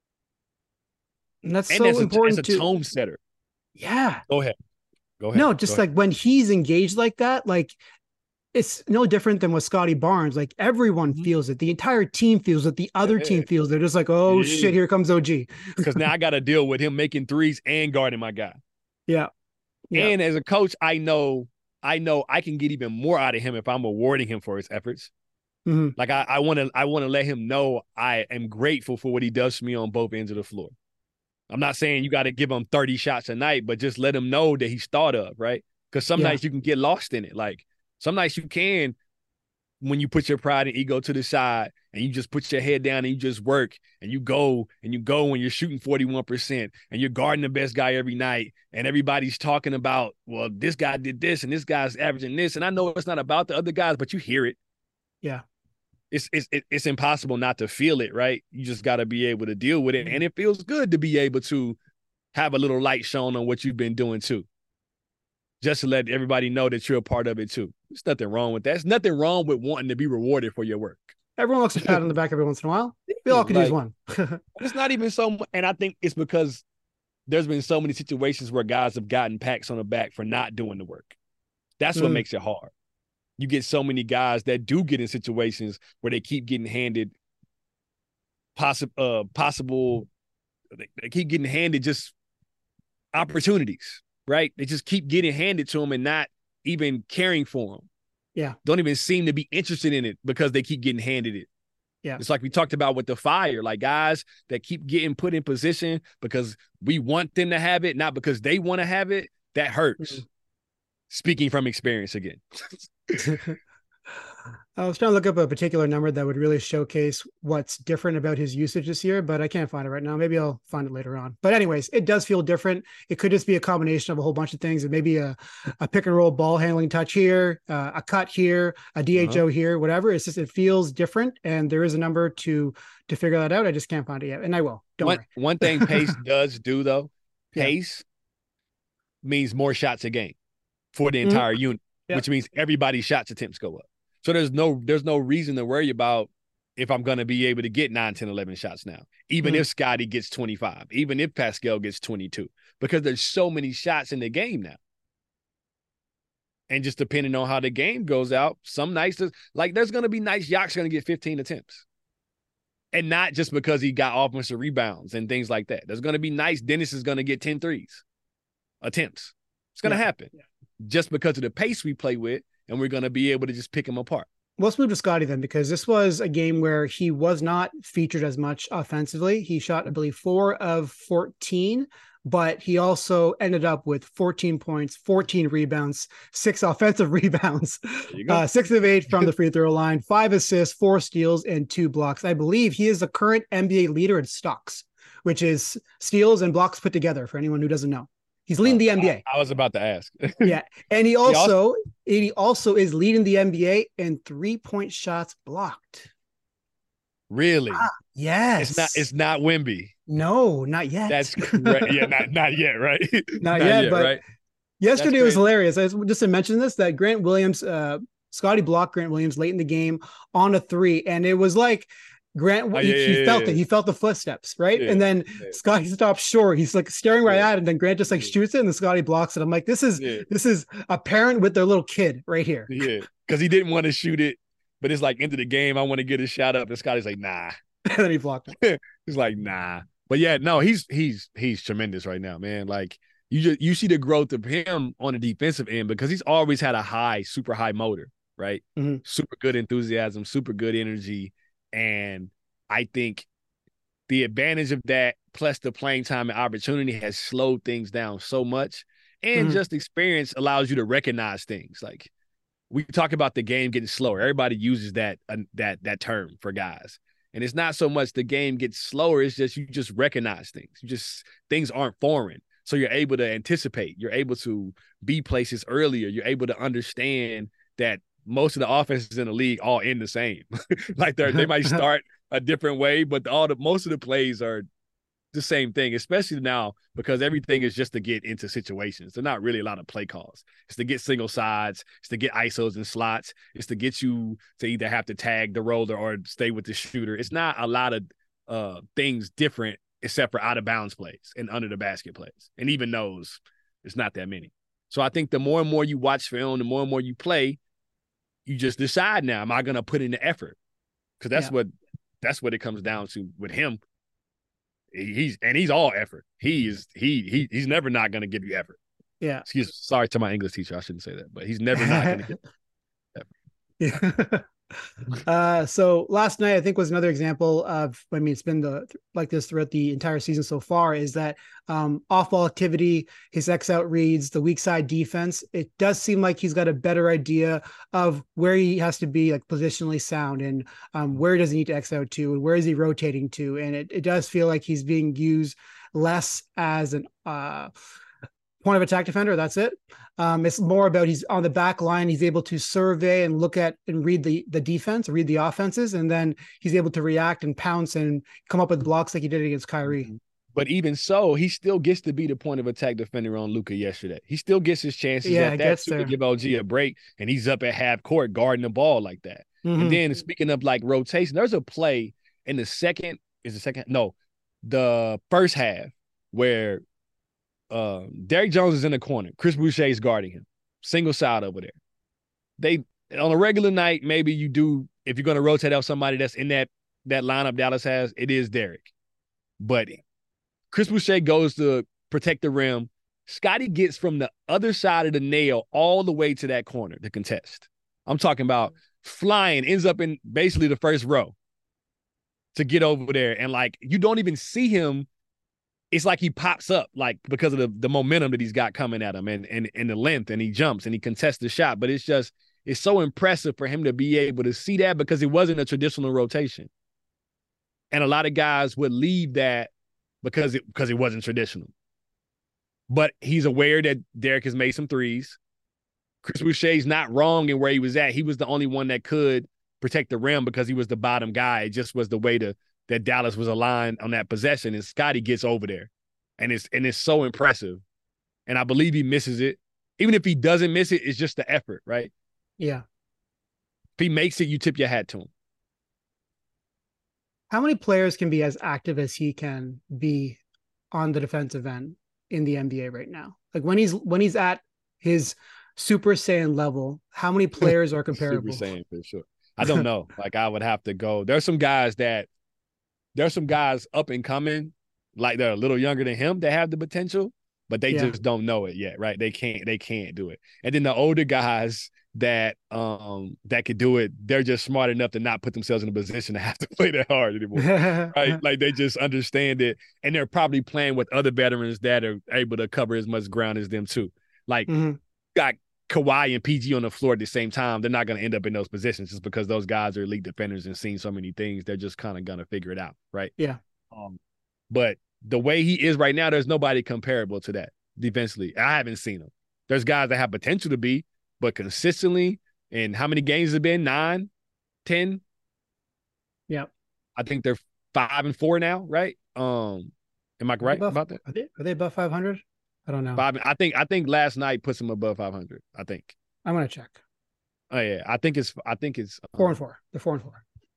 And that's so important. It's a tone setter. Yeah. Go ahead. No, just like when he's engaged like that, like, it's no different than with Scotty Barnes. Like, everyone feels it. The entire team feels it. The other team feels it. They're just like, oh, shit, here comes OG. Because now I got to deal with him making threes and guarding my guy. Yeah. And as a coach, I know I can get even more out of him if I'm rewarding him for his efforts. Like, I want to let him know I am grateful for what he does for me on both ends of the floor. I'm not saying you got to give him 30 shots a night, but just let him know that he's thought of, right? Because some nights you can get lost in it. Like, some nights you can, when you put your pride and ego to the side and you just put your head down and you just work and you go when you're shooting 41% and you're guarding the best guy every night and everybody's talking about, well, this guy did this and this guy's averaging this. And I know it's not about the other guys, but you hear it. Yeah. It's impossible not to feel it, right? You just got to be able to deal with it. And it feels good to be able to have a little light shown on what you've been doing too. Just to let everybody know that you're a part of it too. There's nothing wrong with that. There's nothing wrong with wanting to be rewarded for your work. Everyone looks a pat on the back every once in a while. We all could use one. It's not even so much, and I think it's because there's been so many situations where guys have gotten pats on the back for not doing the work. That's what makes it hard. You get so many guys that do get in situations where they keep getting handed they keep getting handed just opportunities. Right? They just keep getting handed to them and not even caring for them. Yeah. Don't even seem to be interested in it because they keep getting handed it. Yeah. It's like we talked about with the Fire, like guys that keep getting put in position because we want them to have it, not because they want to have it. That hurts. Speaking from experience again. I was trying to look up a particular number that would really showcase what's different about his usage this year, but I can't find it right now. Maybe I'll find it later on. But anyways, it does feel different. It could just be a combination of a whole bunch of things. And maybe a pick and roll ball handling touch here, a cut here, a DHO here, whatever. It's just, it feels different. And there is a number to figure that out. I just can't find it yet. And I will. Don't worry. One thing pace does do though, pace means more shots a game for the entire unit, which means everybody's shots attempts go up. So there's no reason to worry about if I'm going to be able to get 9, 10, 11 shots now, even if Scotty gets 25, even if Pascal gets 22, because there's so many shots in the game now. And just depending on how the game goes out, some nights, there's going to be nights Yak's going to get 15 attempts. And not just because he got offensive rebounds and things like that. There's going to be nights Dennis is going to get 10 threes attempts. It's going to happen just because of the pace we play with. And we're going to be able to just pick him apart. Let's move to Scotty then, because this was a game where he was not featured as much offensively. He shot, I believe, 4 of 14, but he also ended up with 14 points, 14 rebounds, 6 offensive rebounds, 6 of 8 from the free throw line, 5 assists, 4 steals, and 2 blocks. I believe he is the current NBA leader in stocks, which is steals and blocks put together for anyone who doesn't know. He's leading the NBA. I was about to ask. Yeah. And he also is leading the NBA in 3-point shots blocked. Really? Yes. It's not Wemby. No, not yet. That's correct. Yeah, not yet, right? Not yet, but right? Yesterday was hilarious. I just to mention this, that Grant Williams, Scotty blocked Grant Williams late in the game on a 3. And it was like, Grant, Oh, he felt yeah. it. He felt the footsteps, right? Yeah, And then yeah. Scotty stops short. He's like staring right Yeah. at it. And then Grant just like Yeah. shoots it, and then Scotty blocks it. I'm like, this is Yeah. a parent with their little kid right here. Yeah. Because he didn't want to shoot it, but it's like into the game. I want to get a shot up. And Scotty's like, nah. And then he blocked it. He's like, nah. But yeah, no, he's tremendous right now, man. Like you see the growth of him on the defensive end because he's always had a super high motor, right? Mhm. Super good enthusiasm, super good energy. And I think the advantage of that, plus the playing time and opportunity, has slowed things down so much. And just experience allows you to recognize things. Like we talk about the game getting slower. Everybody uses that term for guys. And it's not so much the game gets slower. It's just you just recognize things. Things aren't foreign. So you're able to anticipate. You're able to be places earlier. You're able to understand that most of the offenses in the league all end the same. Like they might start a different way, but most of the plays are the same thing, especially now because everything is just to get into situations. They're not really a lot of play calls. It's to get single sides. It's to get ISOs and slots. It's to get you to either have to tag the roller or stay with the shooter. It's not a lot of things different except for out of bounds plays and under the basket plays. And even those, it's not that many. So I think the more and more you watch film, the more and more you play, you just decide now, am I going to put in the effort? Because that's what it comes down to with him. He's all effort. He's never not going to give you effort. Yeah. Sorry to my English teacher. I shouldn't say that, but he's never not going to give effort. So last night, I think, was another example of, I mean, it's been like this throughout the entire season so far, is that off-ball activity, his X-out reads, the weak side defense. It does seem like he's got a better idea of where he has to be like positionally sound and where does he need to X-out to and where is he rotating to. And it does feel like he's being used less as an point of attack defender. That's it. It's more about he's on the back line. He's able to survey and look at and read the defense, read the offenses, and then he's able to react and pounce and come up with blocks like he did against Kyrie. But even so, he still gets to be the point of attack defender on Luka yesterday. He still gets his chances at that to give OG a break, and he's up at half court guarding the ball like that. Mm-hmm. And then speaking of like rotation, there's a play in the first half where Derrick Jones is in the corner. Chris Boucher is guarding him. Single side over there. They on a regular night, maybe you do, if you're going to rotate out somebody that's in that lineup Dallas has, it is Derrick. But Chris Boucher goes to protect the rim. Scotty gets from the other side of the nail all the way to that corner to contest. I'm talking about flying, ends up in basically the first row to get over there. And like, you don't even see him. It's like he pops up, like, because of the momentum that he's got coming at him and the length, and he jumps and he contests the shot. But it's so impressive for him to be able to see that because it wasn't a traditional rotation. And a lot of guys would leave that because it wasn't traditional. But he's aware that Derrick has made some threes. Chris Boucher's not wrong in where he was at. He was the only one that could protect the rim because he was the bottom guy. It just was the way that Dallas was aligned on that possession, and Scotty gets over there. And it's so impressive. And I believe he misses it. Even if he doesn't miss it, it's just the effort, right? Yeah. If he makes it, you tip your hat to him. How many players can be as active as he can be on the defensive end in the NBA right now? Like when he's at his Super Saiyan level, how many players are comparable? Super Saiyan, for sure. I don't know. Like, I would have to go. There's some guys up and coming, like they're a little younger than him, that have the potential, but they just don't know it yet, right? They can't do it. And then the older guys that could do it, they're just smart enough to not put themselves in a position to have to play that hard anymore, right? Like they just understand it, and they're probably playing with other veterans that are able to cover as much ground as them too. Like, got Kawhi and PG on the floor at the same time, they're not going to end up in those positions just because those guys are elite defenders and seen so many things. They're just kind of going to figure it out, right? Yeah. But the way he is right now, there's nobody comparable to that defensively. I haven't seen him. There's guys that have potential to be, but consistently, and how many games have it been? 9, 10? Yeah. I think they're 5-4 now, right? Am I right about that? Are they above 500? I don't know. I think last night puts them above 500. I think. I'm gonna check. Oh yeah, I think it's 4-4. They're 4-4.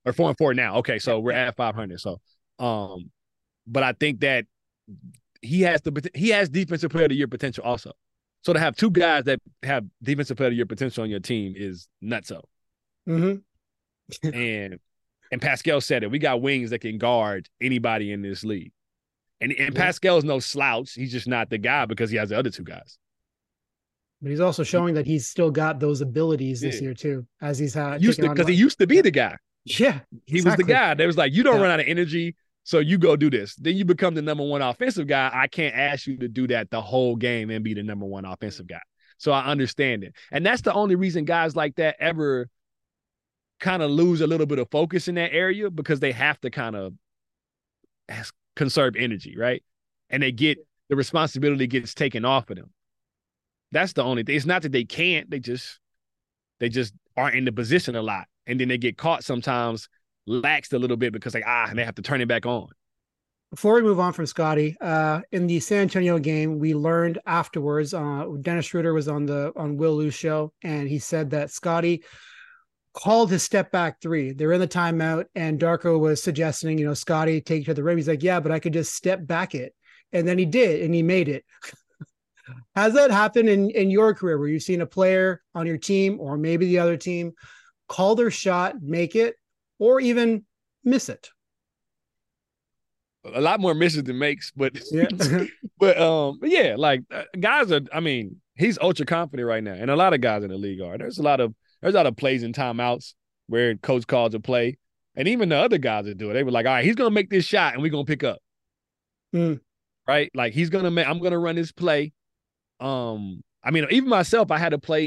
or 4-4 now. Okay, so we're at 500. So, but I think that he has defensive player of the year potential also. So to have two guys that have defensive player of the year potential on your team is nutso. Mm-hmm. and Pascal said it. We got wings that can guard anybody in this league. And Pascal's no slouch. He's just not the guy because he has the other two guys. But he's also showing that he's still got those abilities this year too, as he's had. Because he used to be the guy. Yeah, he was the guy. That was like, you don't run out of energy, so you go do this. Then you become the number one offensive guy. I can't ask you to do that the whole game and be the number one offensive guy. So I understand it. And that's the only reason guys like that ever kind of lose a little bit of focus in that area, because they have to kind of conserve energy, right? And the responsibility gets taken off of them. That's the only thing. It's not that they can't. They just aren't in the position a lot. And then they get caught sometimes laxed a little bit because and they have to turn it back on. Before we move on from Scottie, in the San Antonio game, we learned afterwards, Dennis Schroeder was on Will Lew's show, and he said that Scottie called his step back three. They're in the timeout, and Darko was suggesting, Scottie take it to the rim. He's like, yeah, but I could just step back it. And then he did, and he made it. Has that happened in your career where you've seen a player on your team or maybe the other team call their shot, make it, or even miss it? A lot more misses than makes, but yeah. Guys are, he's ultra confident right now. And a lot of guys in the league are. There's a lot of plays and timeouts where coach calls a play. And even the other guys that do it, they were like, all right, he's going to make this shot and we're going to pick up. Right? Like I'm going to run this play. Even myself, I had a play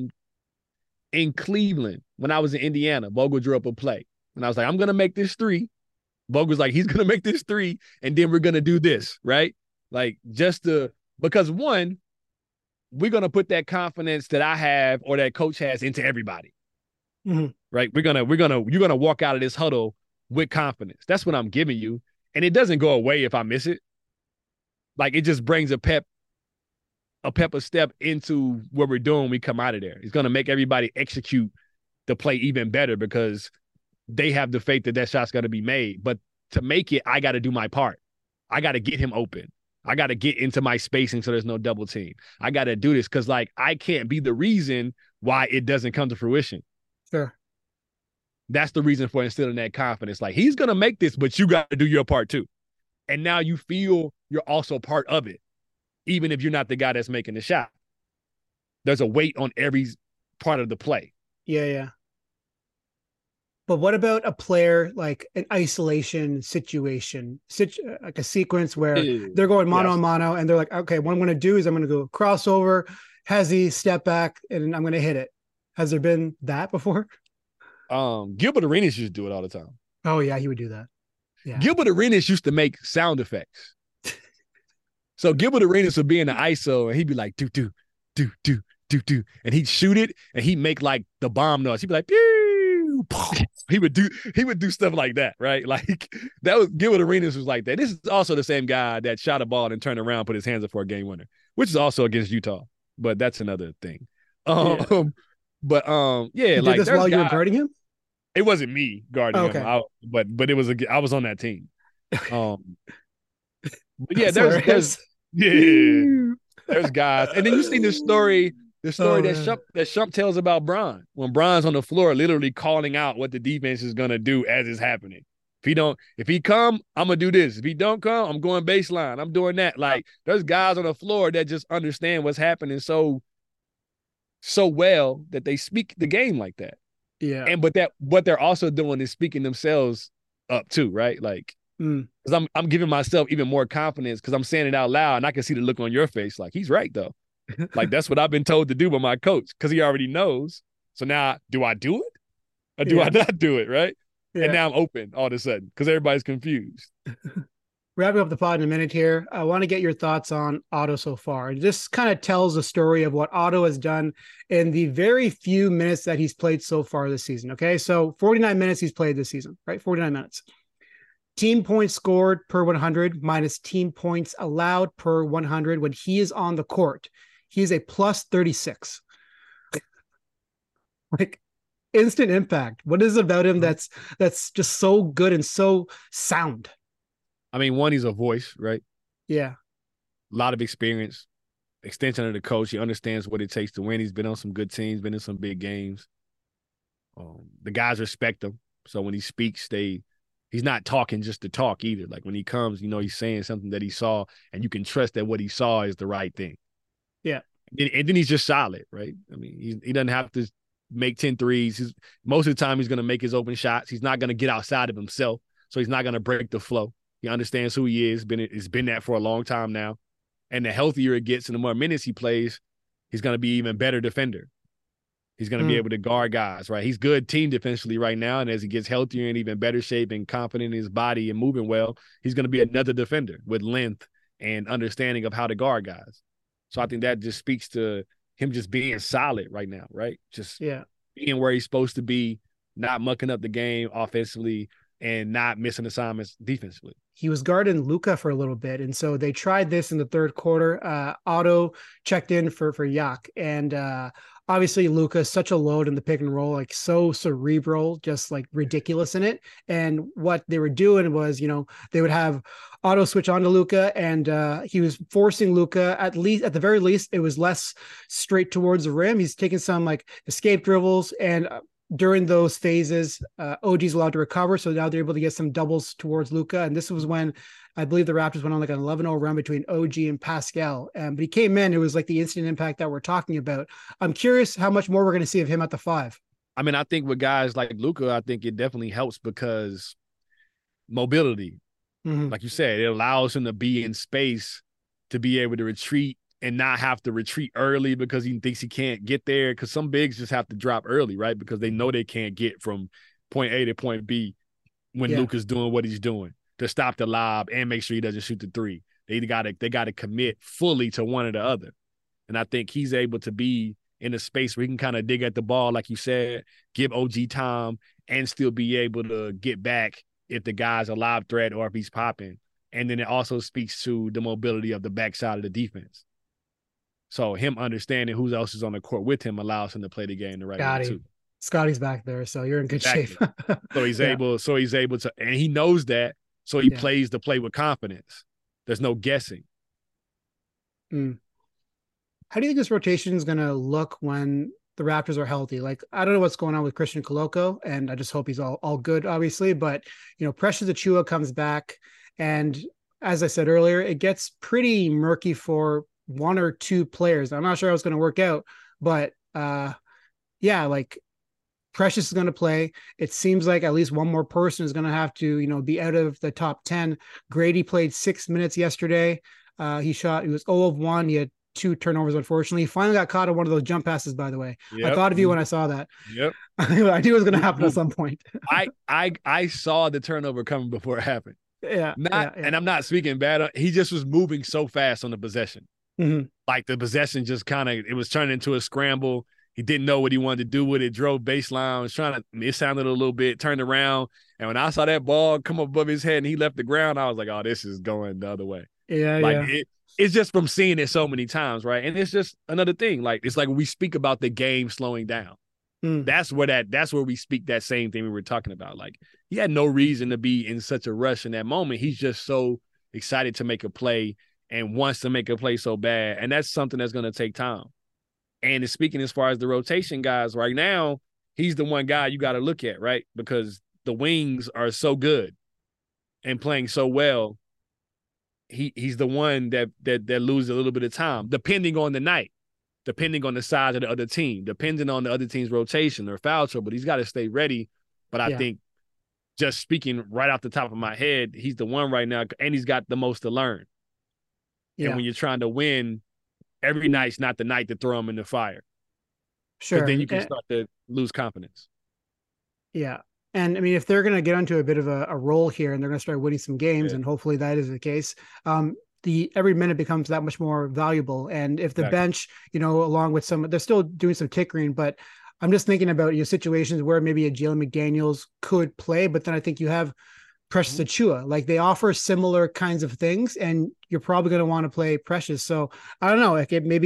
in Cleveland when I was in Indiana. Vogel drew up a play. And I was like, I'm going to make this three. Vogel's like, he's going to make this three, and then we're going to do this, right? Like, because one, we're going to put that confidence that I have or that coach has into everybody. Mm-hmm. Right? You're going to walk out of this huddle with confidence. That's what I'm giving you. And it doesn't go away if I miss it. Like, it just brings a pep step into what we're doing when we come out of there. It's going to make everybody execute the play even better because they have the faith that shot's going to be made. But to make it, I got to do my part. I got to get him open. I got to get into my spacing so there's no double team. I got to do this because, I can't be the reason why it doesn't come to fruition. Sure. That's the reason for instilling that confidence. Like, he's going to make this, but you got to do your part too. And now you feel you're also part of it, even if you're not the guy that's making the shot. There's a weight on every part of the play. Yeah. But what about a player like an isolation situation, like a sequence where they're going mano a mano and they're like, okay, what I'm going to do is I'm going to go crossover, hezzy, step back, and I'm going to hit it. Has there been that before? Gilbert Arenas used to do it all the time. Oh, yeah, he would do that. Yeah. Gilbert Arenas used to make sound effects. So Gilbert Arenas would be in the ISO and he'd be like, do, do, do, do, do, do. And he'd shoot it and he'd make like the bomb noise. He'd be like, pew. He would do stuff like that, right? Like that was Gilbert Arenas was like that. This is also the same guy that shot a ball and turned around, put his hands up for a game winner, which is also against Utah, but that's another thing. You did this while you were guarding him? It wasn't me guarding him, but it was I was on that team. But yeah, there's guys, and then you see the story that Shump tells about Bron when Bron's on the floor, literally calling out what the defense is gonna do as it's happening. If he come, I'm gonna do this. If he don't come, I'm going baseline. I'm doing that. Like there's guys on the floor that just understand what's happening so well that they speak the game like that. Yeah. And but what they're also doing is speaking themselves up too, right? Like, because I'm giving myself even more confidence because I'm saying it out loud and I can see the look on your face. Like, he's right though. Like, that's what I've been told to do by my coach because he already knows. So now, do I do it or do I not do it, right? Yeah. And now I'm open all of a sudden because everybody's confused. Wrapping up the pod in a minute here, I want to get your thoughts on Otto so far. This kind of tells the story of what Otto has done in the very few minutes that he's played so far this season. Okay, so 49 minutes he's played this season, right? 49 minutes. Team points scored per 100 minus team points allowed per 100 when he is on the court. He is a plus 36. Like, instant impact. What is it about him that's just so good and so sound? I mean, one, he's a voice, right? Yeah. A lot of experience, extension of the coach. He understands what it takes to win. He's been on some good teams, been in some big games. The guys respect him. So when he speaks, he's not talking just to talk either. Like when he comes, he's saying something that he saw, and you can trust that what he saw is the right thing. Yeah. And then he's just solid, right? I mean, he doesn't have to make 10 threes. Most of the time, he's going to make his open shots. He's not going to get outside of himself, so he's not going to break the flow. He understands who he is. He's been that for a long time now. And the healthier it gets and the more minutes he plays, he's going to be even better defender. He's going to be able to guard guys, right? He's good team defensively right now, and as he gets healthier and even better shape and confident in his body and moving well, he's going to be another defender with length and understanding of how to guard guys. So I think that just speaks to him just being solid right now, right? Just being where he's supposed to be, not mucking up the game offensively and not missing assignments defensively. He was guarding Luka for a little bit, and so they tried this in the third quarter. Otto checked in for Yak, and obviously Luka is such a load in the pick and roll, like so cerebral, just like ridiculous in it. And what they were doing was, they would have Otto switch on to Luka, and he was forcing Luka, at the very least, it was less straight towards the rim. He's taking some like escape dribbles, and during those phases, OG's allowed to recover. So now they're able to get some doubles towards Luka. And this was when I believe the Raptors went on like an 11-0 run between OG and Pascal. But he came in, it was like the instant impact that we're talking about. I'm curious how much more we're going to see of him at the 5. I mean, I think with guys like Luka, I think it definitely helps because mobility, like you said, it allows him to be in space to be able to retreat and not have to retreat early because he thinks he can't get there. Because some bigs just have to drop early, right? Because they know they can't get from point A to point B when Luka's doing what he's doing to stop the lob and make sure he doesn't shoot the 3. They got to commit fully to one or the other. And I think he's able to be in a space where he can kind of dig at the ball, like you said, give OG time and still be able to get back if the guy's a lob threat or if he's popping. And then it also speaks to the mobility of the backside of the defense. So him understanding who else is on the court with him allows him to play the game the right way too. Scotty's back there, so you're in good shape. So he's able to, and he knows that, so he plays the play with confidence. There's no guessing. How do you think this rotation is going to look when the Raptors are healthy? Like, I don't know what's going on with Christian Koloko, and I just hope he's all good, obviously. But, Precious Achiuwa comes back, and as I said earlier, it gets pretty murky for one or two players. I'm not sure how it's going to work out, but like Precious is going to play. It seems like at least one more person is going to have to, be out of the top 10. Grady played 6 minutes yesterday. He was 0 of 1. He had 2 turnovers, unfortunately. He finally got caught on one of those jump passes, by the way. Yep. I thought of you when I saw that. Yep. I knew it was going to happen at some point. I saw the turnover coming before it happened. And I'm not speaking bad. He just was moving so fast on the possession. Like the possession just it was turning into a scramble. He didn't know what he wanted to do with it, drove baseline, was it sounded a little bit, turned around. And when I saw that ball come above his head and he left the ground, I was like, oh, this is going the other way. It's just from seeing it so many times, right? And it's just another thing. Like, it's like we speak about the game slowing down. That's where we speak that same thing we were talking about. Like, he had no reason to be in such a rush in that moment. He's just so excited to make a play and wants to make a play so bad. And that's something that's going to take time. And speaking as far as the rotation guys right now, he's the one guy you got to look at, right? Because the wings are so good and playing so well. He's the one that loses a little bit of time, depending on the night, depending on the size of the other team, depending on the other team's rotation or foul trouble. He's got to stay ready. But I think just speaking right off the top of my head, he's the one right now, and he's got the most to learn. And when you're trying to win, every night's not the night to throw him in the fire. Sure. But then you can start to lose confidence. Yeah. And I mean, if they're going to get onto a bit of a roll here and they're going to start winning some games, and hopefully that is the case, every minute becomes that much more valuable. And if the bench, along with they're still doing some tinkering, but I'm just thinking about situations where maybe a Jalen McDaniels could play, but then I think you have Precious Achiuwa. Like, they offer similar kinds of things, and you're probably going to want to play Precious. So I don't know, like maybe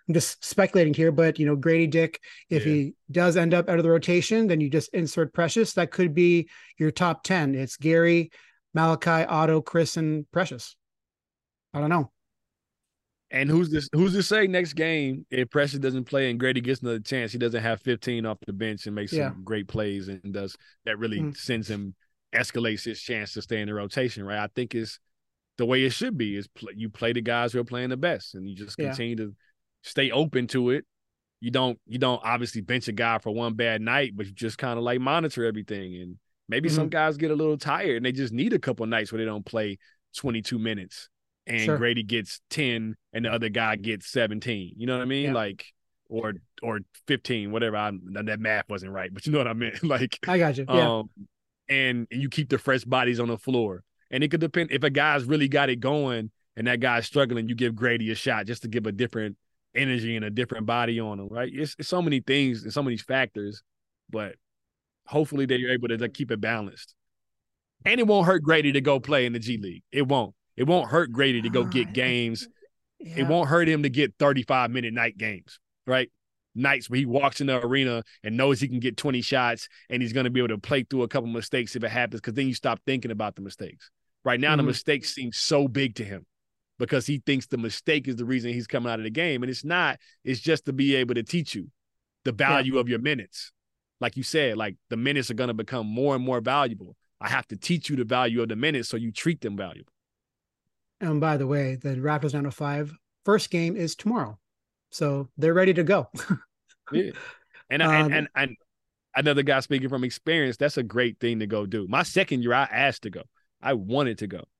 I'm just speculating here, but Grady Dick, if he does end up out of the rotation, then you just insert Precious. That could be your top 10. It's Gary, Malachi, Otto, Chris, and Precious. I don't know. And who's to say next game, if Precious doesn't play and Grady gets another chance, he doesn't have 15 off the bench and makes some great plays and does that really sends him, escalates his chance to stay in the rotation, right? I think it's the way it should be is you play the guys who are playing the best and you just continue to stay open to it. You don't obviously bench a guy for one bad night, but you just kind of like monitor everything. And maybe some guys get a little tired and they just need a couple nights where they don't play 22 minutes. And Grady gets 10 and the other guy gets 17. You know what I mean? Like, or 15, whatever. That math wasn't right, but you know what I meant. Like, I got you. Yeah. And you keep the fresh bodies on the floor. And it could depend if a guy's really got it going and that guy's struggling, you give Grady a shot just to give a different energy and a different body on him, right? It's so many things and so many factors, but hopefully they're able to keep it balanced. And it won't hurt Grady to go play in the G League. It won't. It won't hurt Grady to go get games. Yeah. It won't hurt him to get 35-minute night games, right? Nights where he walks in the arena and knows he can get 20 shots and he's going to be able to play through a couple mistakes if it happens, because then you stop thinking about the mistakes. Right now, the mistakes seem so big to him because he thinks the mistake is the reason he's coming out of the game. And it's not. It's just to be able to teach you the value of your minutes. Like you said, like the minutes are going to become more and more valuable. I have to teach you the value of the minutes so you treat them valuable. And by the way, the Raptors 905 first game is tomorrow, so they're ready to go. Yeah, and another guy speaking from experience, that's a great thing to go do. My second year, I asked to go. I wanted to go.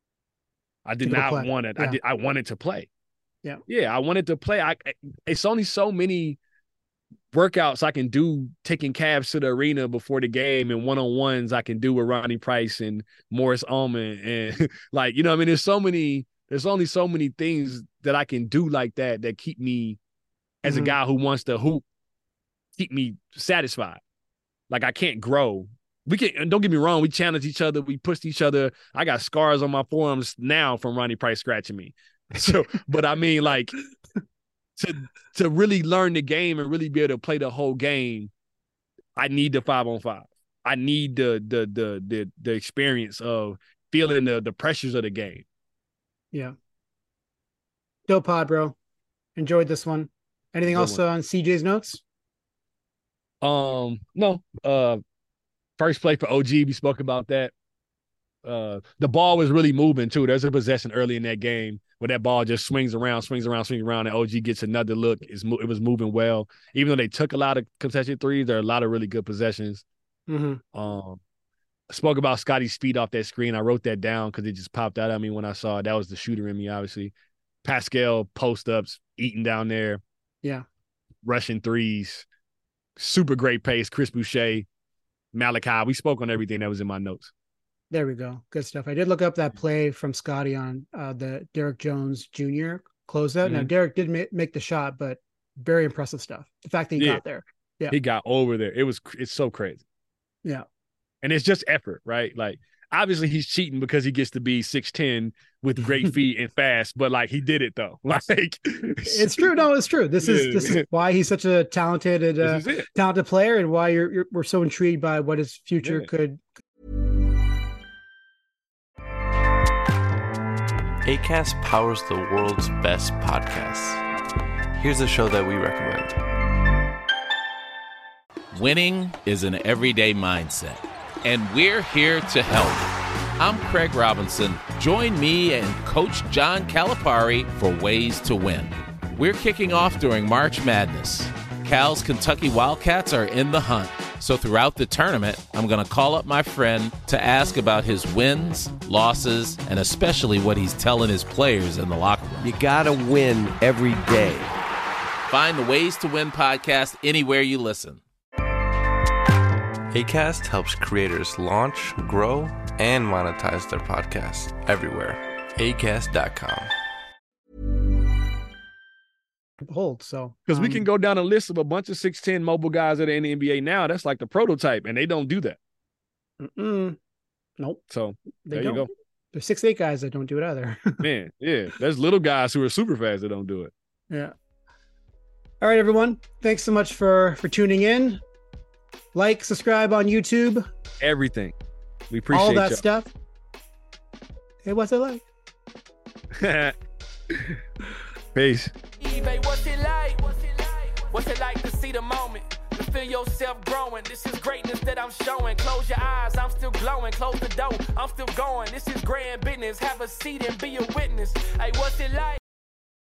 I did not want it. Yeah. I wanted to play. Yeah, I wanted to play. It's only so many workouts I can do taking cabs to the arena before the game and one-on-ones I can do with Ronnie Price and Morris Ullman and like, you know what I mean? There's only so many things that I can do like that keep me as a guy who wants to hoop, keep me satisfied. Like I can't grow. Don't get me wrong, we challenge each other, we pushed each other. I got scars on my forearms now from Ronnie Price scratching me. So, but I mean like to really learn the game and really be able to play the whole game, I need the 5-on-5. I need the experience of feeling the pressures of the game. Yeah. Dope pod, bro. Enjoyed this one. Anything else on CJ's notes? No. First play for OG, we spoke about that. The ball was really moving too. There's a possession early in that game where that ball just swings around, and OG gets another look. It was moving well. Even though they took a lot of contested threes, there are a lot of really good possessions. I spoke about Scotty's speed off that screen. I wrote that down because it just popped out at me when I saw it. That was the shooter in me, obviously. Pascal post-ups, eating down there. Yeah. Rushing threes. Super great pace. Chris Boucher, Malachi. We spoke on everything that was in my notes. There we go. Good stuff. I did look up that play from Scotty on the Derek Jones Jr. closeout. Now, Derek did make the shot, but very impressive stuff. The fact that he got there. Yeah. He got over there. It's so crazy. Yeah. And it's just effort, right? Like, obviously he's cheating because he gets to be 6'10" with great feet and fast, but like he did it though. Like it's true. No, it's true. This is why he's such a talented player and why we're so intrigued by what his future could. Acast powers the world's best podcasts. Here's a show that we recommend. Winning is an everyday mindset, and we're here to help. I'm Craig Robinson. Join me and Coach John Calipari for Ways to Win. We're kicking off during March Madness. Cal's Kentucky Wildcats are in the hunt. So throughout the tournament, I'm going to call up my friend to ask about his wins, losses, and especially what he's telling his players in the locker room. You got to win every day. Find the Ways to Win podcast anywhere you listen. Acast helps creators launch, grow, and monetize their podcasts everywhere. Acast.com. Hold so because we can go down a list of a bunch of 6'10" mobile guys that are in the NBA now. That's like the prototype, and they don't do that. Nope. So there you go. There's 6'8" guys that don't do it either. Man, yeah. There's little guys who are super fast that don't do it. Yeah. All right, everyone. Thanks so much for tuning in. Like, subscribe on YouTube. Everything. We appreciate all that y'all. stuff. Hey, what's it like? Peace. eBay, what's it like? What's it like to see the moment? To feel yourself growing. This is greatness that I'm showing. Close your eyes, I'm still glowing. Close the door, I'm still going. This is grand business. Have a seat and be a witness. Hey, what's it like?